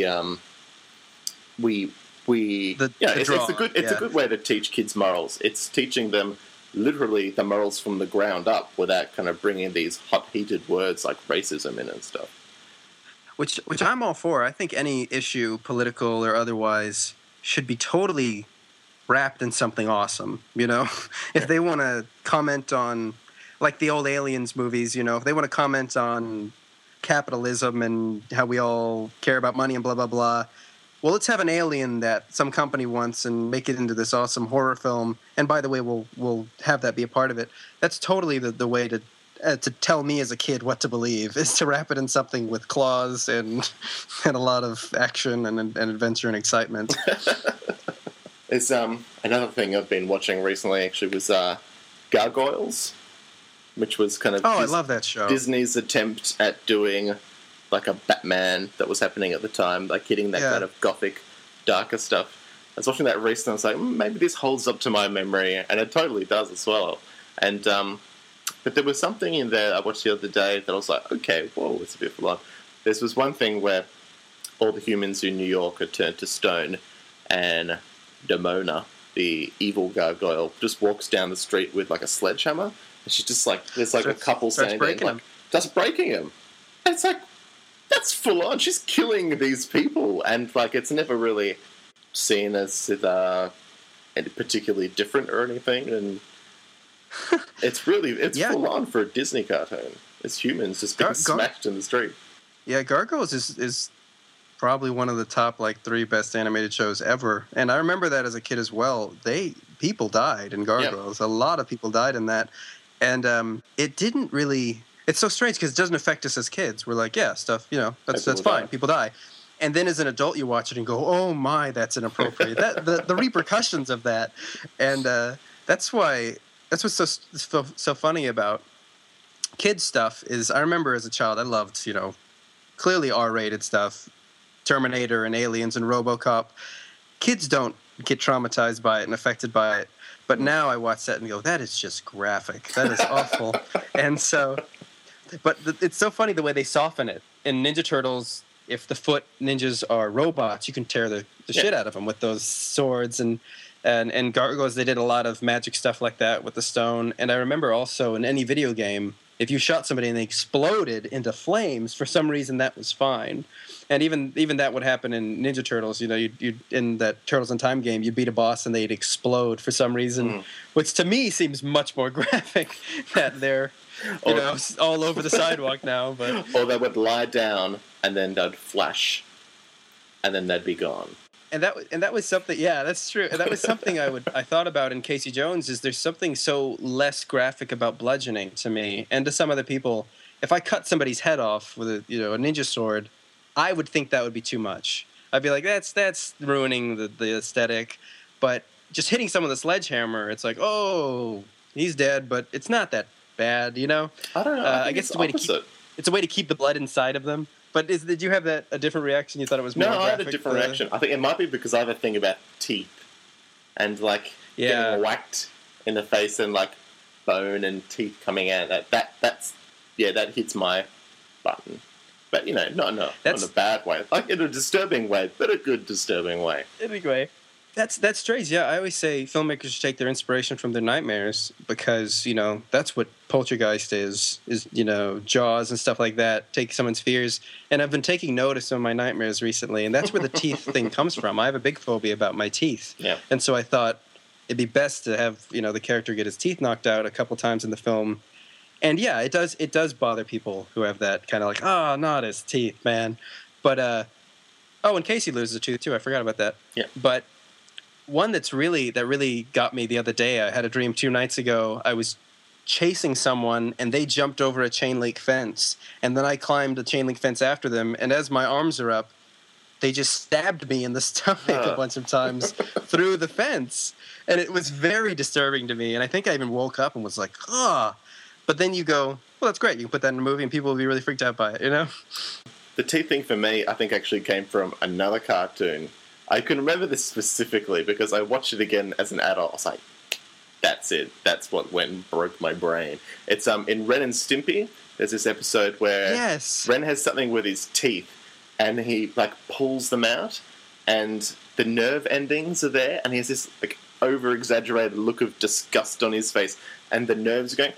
It's a good way to teach kids morals. It's teaching them literally the morals from the ground up without kind of bringing these hot-heated words like racism in and stuff. Which I'm all for. I think any issue, political or otherwise, should be totally wrapped in something awesome. If they want to comment on, like the old Aliens movies, if they want to comment on capitalism and how we all care about money and blah blah blah. Well, let's have an alien that some company wants and make it into this awesome horror film. And by the way, we'll have that be a part of it. That's totally the way to tell me as a kid what to believe, is to wrap it in something with claws and a lot of action and adventure and excitement. It's another thing I've been watching recently actually was Gargoyles, which was kind of I love that show. Disney's attempt at doing like a Batman that was happening at the time, like hitting that kind of gothic, darker stuff. I was watching that recently, I was like, maybe this holds up to my memory, and it totally does as well. And but there was something in there I watched the other day that I was like, okay, whoa, it's a bit full on. There was one thing where all the humans in New York are turned to stone, and Demona, the evil gargoyle, just walks down the street with like a sledgehammer, and she's just like, there's like a couple standing there, like, just breaking him. And it's like, that's full on. She's killing these people, and like it's never really seen as particularly different or anything, and it's full on for a Disney cartoon. It's humans just being smacked in the street. Yeah, Gargoyles is probably one of the top 3 best animated shows ever, and I remember that as a kid as well. People died in Gargoyles. A lot of people died in that, and it didn't really. It's so strange because it doesn't affect us as kids. We're like, yeah, stuff, that's fine. People die. And then as an adult, you watch it and go, "Oh my, that's inappropriate." the repercussions of that, and that's what's so funny about kids stuff is. I remember as a child, I loved clearly R-rated stuff, Terminator and Aliens and RoboCop. Kids don't get traumatized by it and affected by it, but now I watch that and go, "That is just graphic. That is awful." And so, but it's so funny the way they soften it in Ninja Turtles. If the Foot Ninjas are robots, you can tear the shit out of them with those swords. And Gargoyles, they did a lot of magic stuff like that with the stone. And I remember also in any video game, if you shot somebody and they exploded into flames, for some reason that was fine. And even that would happen in Ninja Turtles. You'd in that Turtles in Time game, you beat a boss and they'd explode for some reason, which to me seems much more graphic that they're all over the sidewalk now. But or they would lie down and then they'd flash, and then they'd be gone. And that was something. Yeah, that's true. And that was something I thought about in Casey Jones. Is there's something so less graphic about bludgeoning to me and to some other people. If I cut somebody's head off with a ninja sword, I would think that would be too much. I'd be like, that's ruining the aesthetic. But just hitting someone with a sledgehammer, it's like, oh, he's dead, but it's not that bad, I don't know. I guess it's a way to keep the blood inside of them. But did you have a different reaction? You thought it was more graphic? No, I had a different reaction. I think it might be because I have a thing about teeth and getting whacked in the face and bone and teeth coming out. That hits my button. But not in a bad way, in a disturbing way, but a good disturbing way. Anyway, that's strange. Yeah, I always say filmmakers should take their inspiration from their nightmares because that's what Poltergeist is Jaws and stuff like that. Take someone's fears, and I've been taking note of some of my nightmares recently, and that's where the teeth thing comes from. I have a big phobia about my teeth, and so I thought it'd be best to have the character get his teeth knocked out a couple times in the film. And yeah, it does bother people who have that kind of not his teeth, man. But and Casey loses a tooth too. I forgot about that. Yeah. But one that really got me the other day. I had a dream 2 nights ago. I was chasing someone and they jumped over a chain link fence, and then I climbed the chain link fence after them. And as my arms are up, they just stabbed me in the stomach a bunch of times through the fence, and it was very disturbing to me. And I think I even woke up and was like, But then you go, well, that's great. You can put that in a movie and people will be really freaked out by it, The teeth thing for me, I think, actually came from another cartoon. I can remember this specifically because I watched it again as an adult. I was like, that's it. That's what went and broke my brain. It's in Ren and Stimpy, there's this episode where Ren has something with his teeth and he pulls them out and the nerve endings are there and he has this over-exaggerated look of disgust on his face and the nerves are going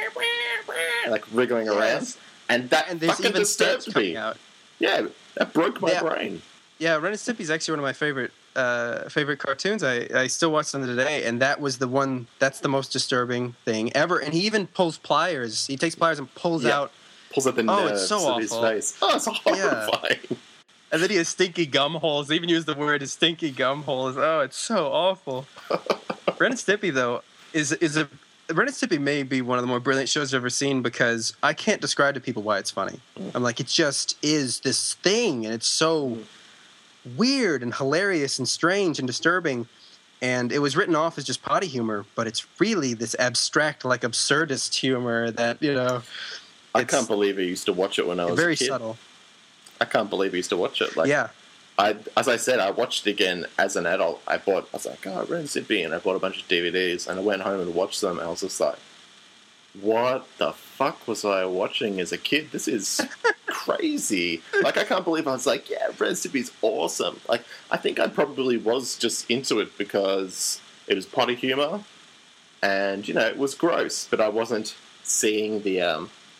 wriggling around, and fucking disturbed me. Yeah, that broke my brain. Yeah, Ren and Stimpy is actually one of my favorite cartoons. I still watch them today, and that was the one. That's the most disturbing thing ever. And he even pulls pliers. He takes pliers and pulls out the nerves of his face. Oh, it's horrifying. Yeah. And then he has stinky gum holes. They even use the word as stinky gum holes. Oh, it's so awful. Ren and Stimpy though Ren and Stimpy may be one of the more brilliant shows I've ever seen because I can't describe to people why it's funny. I'm like, it just is this thing, and it's so weird and hilarious and strange and disturbing. And it was written off as just potty humor, but it's really this abstract, absurdist humor that, I can't believe I used to watch it when I was a kid. Very subtle. I can't believe I used to watch it. As I said, I watched it again as an adult. I was like, Ren and Stimpy, and I bought a bunch of DVDs, and I went home and watched them, and I was just like, what the fuck was I watching as a kid? This is crazy. I can't believe I was like, yeah, Ren and Stimpy's awesome. I think I probably was just into it because it was potty humor, and, it was gross, but I wasn't seeing the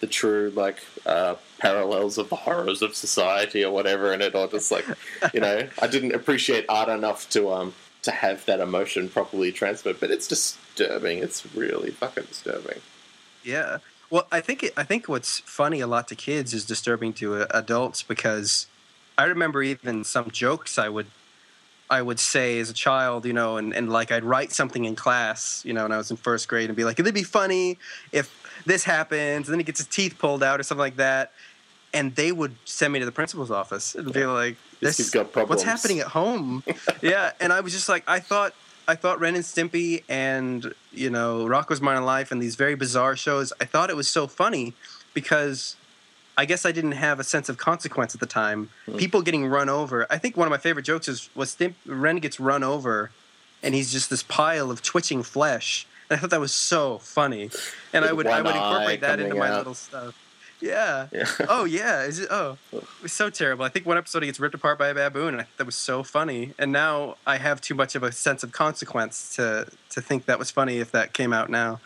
the true parallels of the horrors of society or whatever in it, or just I didn't appreciate art enough to have that emotion properly transferred. But it's disturbing. It's really fucking disturbing. Yeah. Well, I think what's funny a lot to kids is disturbing to adults, because I remember even some jokes I would say as a child, and I'd write something in class, when I was in first grade, and be like, it'd be funny if this happens, and then he gets his teeth pulled out or something like that. And they would send me to the principal's office and be like, this has got problems. What's happening at home? Yeah. And I was just like, I thought Ren and Stimpy and, Rocko's Modern Life and these very bizarre shows, I thought it was so funny because I guess I didn't have a sense of consequence at the time. People getting run over. I think one of my favorite jokes was Ren gets run over and he's just this pile of twitching flesh. And I thought that was so funny. And I would incorporate that into my little stuff. Yeah. Oh, yeah. It was so terrible. I think one episode he gets ripped apart by a baboon, and I thought that was so funny. And now I have too much of a sense of consequence to think that was funny if that came out now.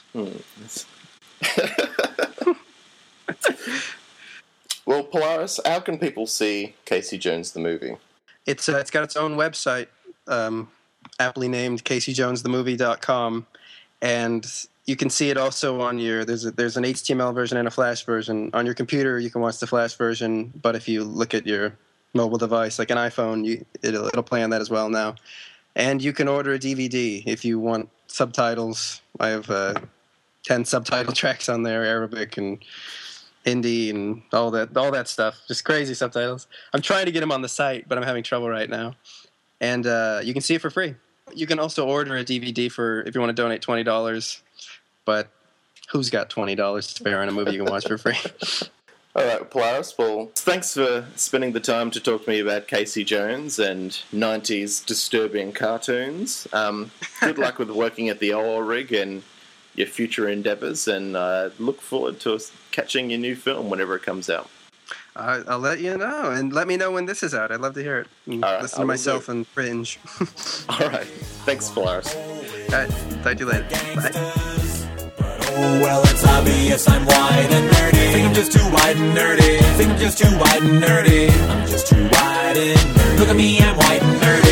Well, Polaris, how can people see Casey Jones the movie? It's got its own website, aptly named CaseyJonesTheMovie.com, and you can see it also on there's an HTML version and a Flash version. On your computer, you can watch the Flash version, but if you look at your mobile device, like an iPhone, it'll play on that as well now. And you can order a DVD if you want subtitles. I have 10 subtitle tracks on there, Arabic and Hindi and all that stuff. Just crazy subtitles. I'm trying to get them on the site, but I'm having trouble right now. And you can see it for free. You can also order a DVD if you want to donate $20. But who's got $20 to spare on a movie you can watch for free? All right, Polaris, well, thanks for spending the time to talk to me about Casey Jones and 90s disturbing cartoons. Good luck with working at the OL rig and your future endeavours, and look forward to catching your new film whenever it comes out. I'll let you know, and let me know when this is out. I'd love to hear it. Listen to myself and cringe. All right. Thanks, Polaris. All right. Talk to you later. Bye. Oh, well, it's obvious I'm wide and nerdy. Think I'm just too wide and nerdy. Think I'm just too wide and nerdy. I'm just too wide and nerdy. Look at me, I'm white and nerdy.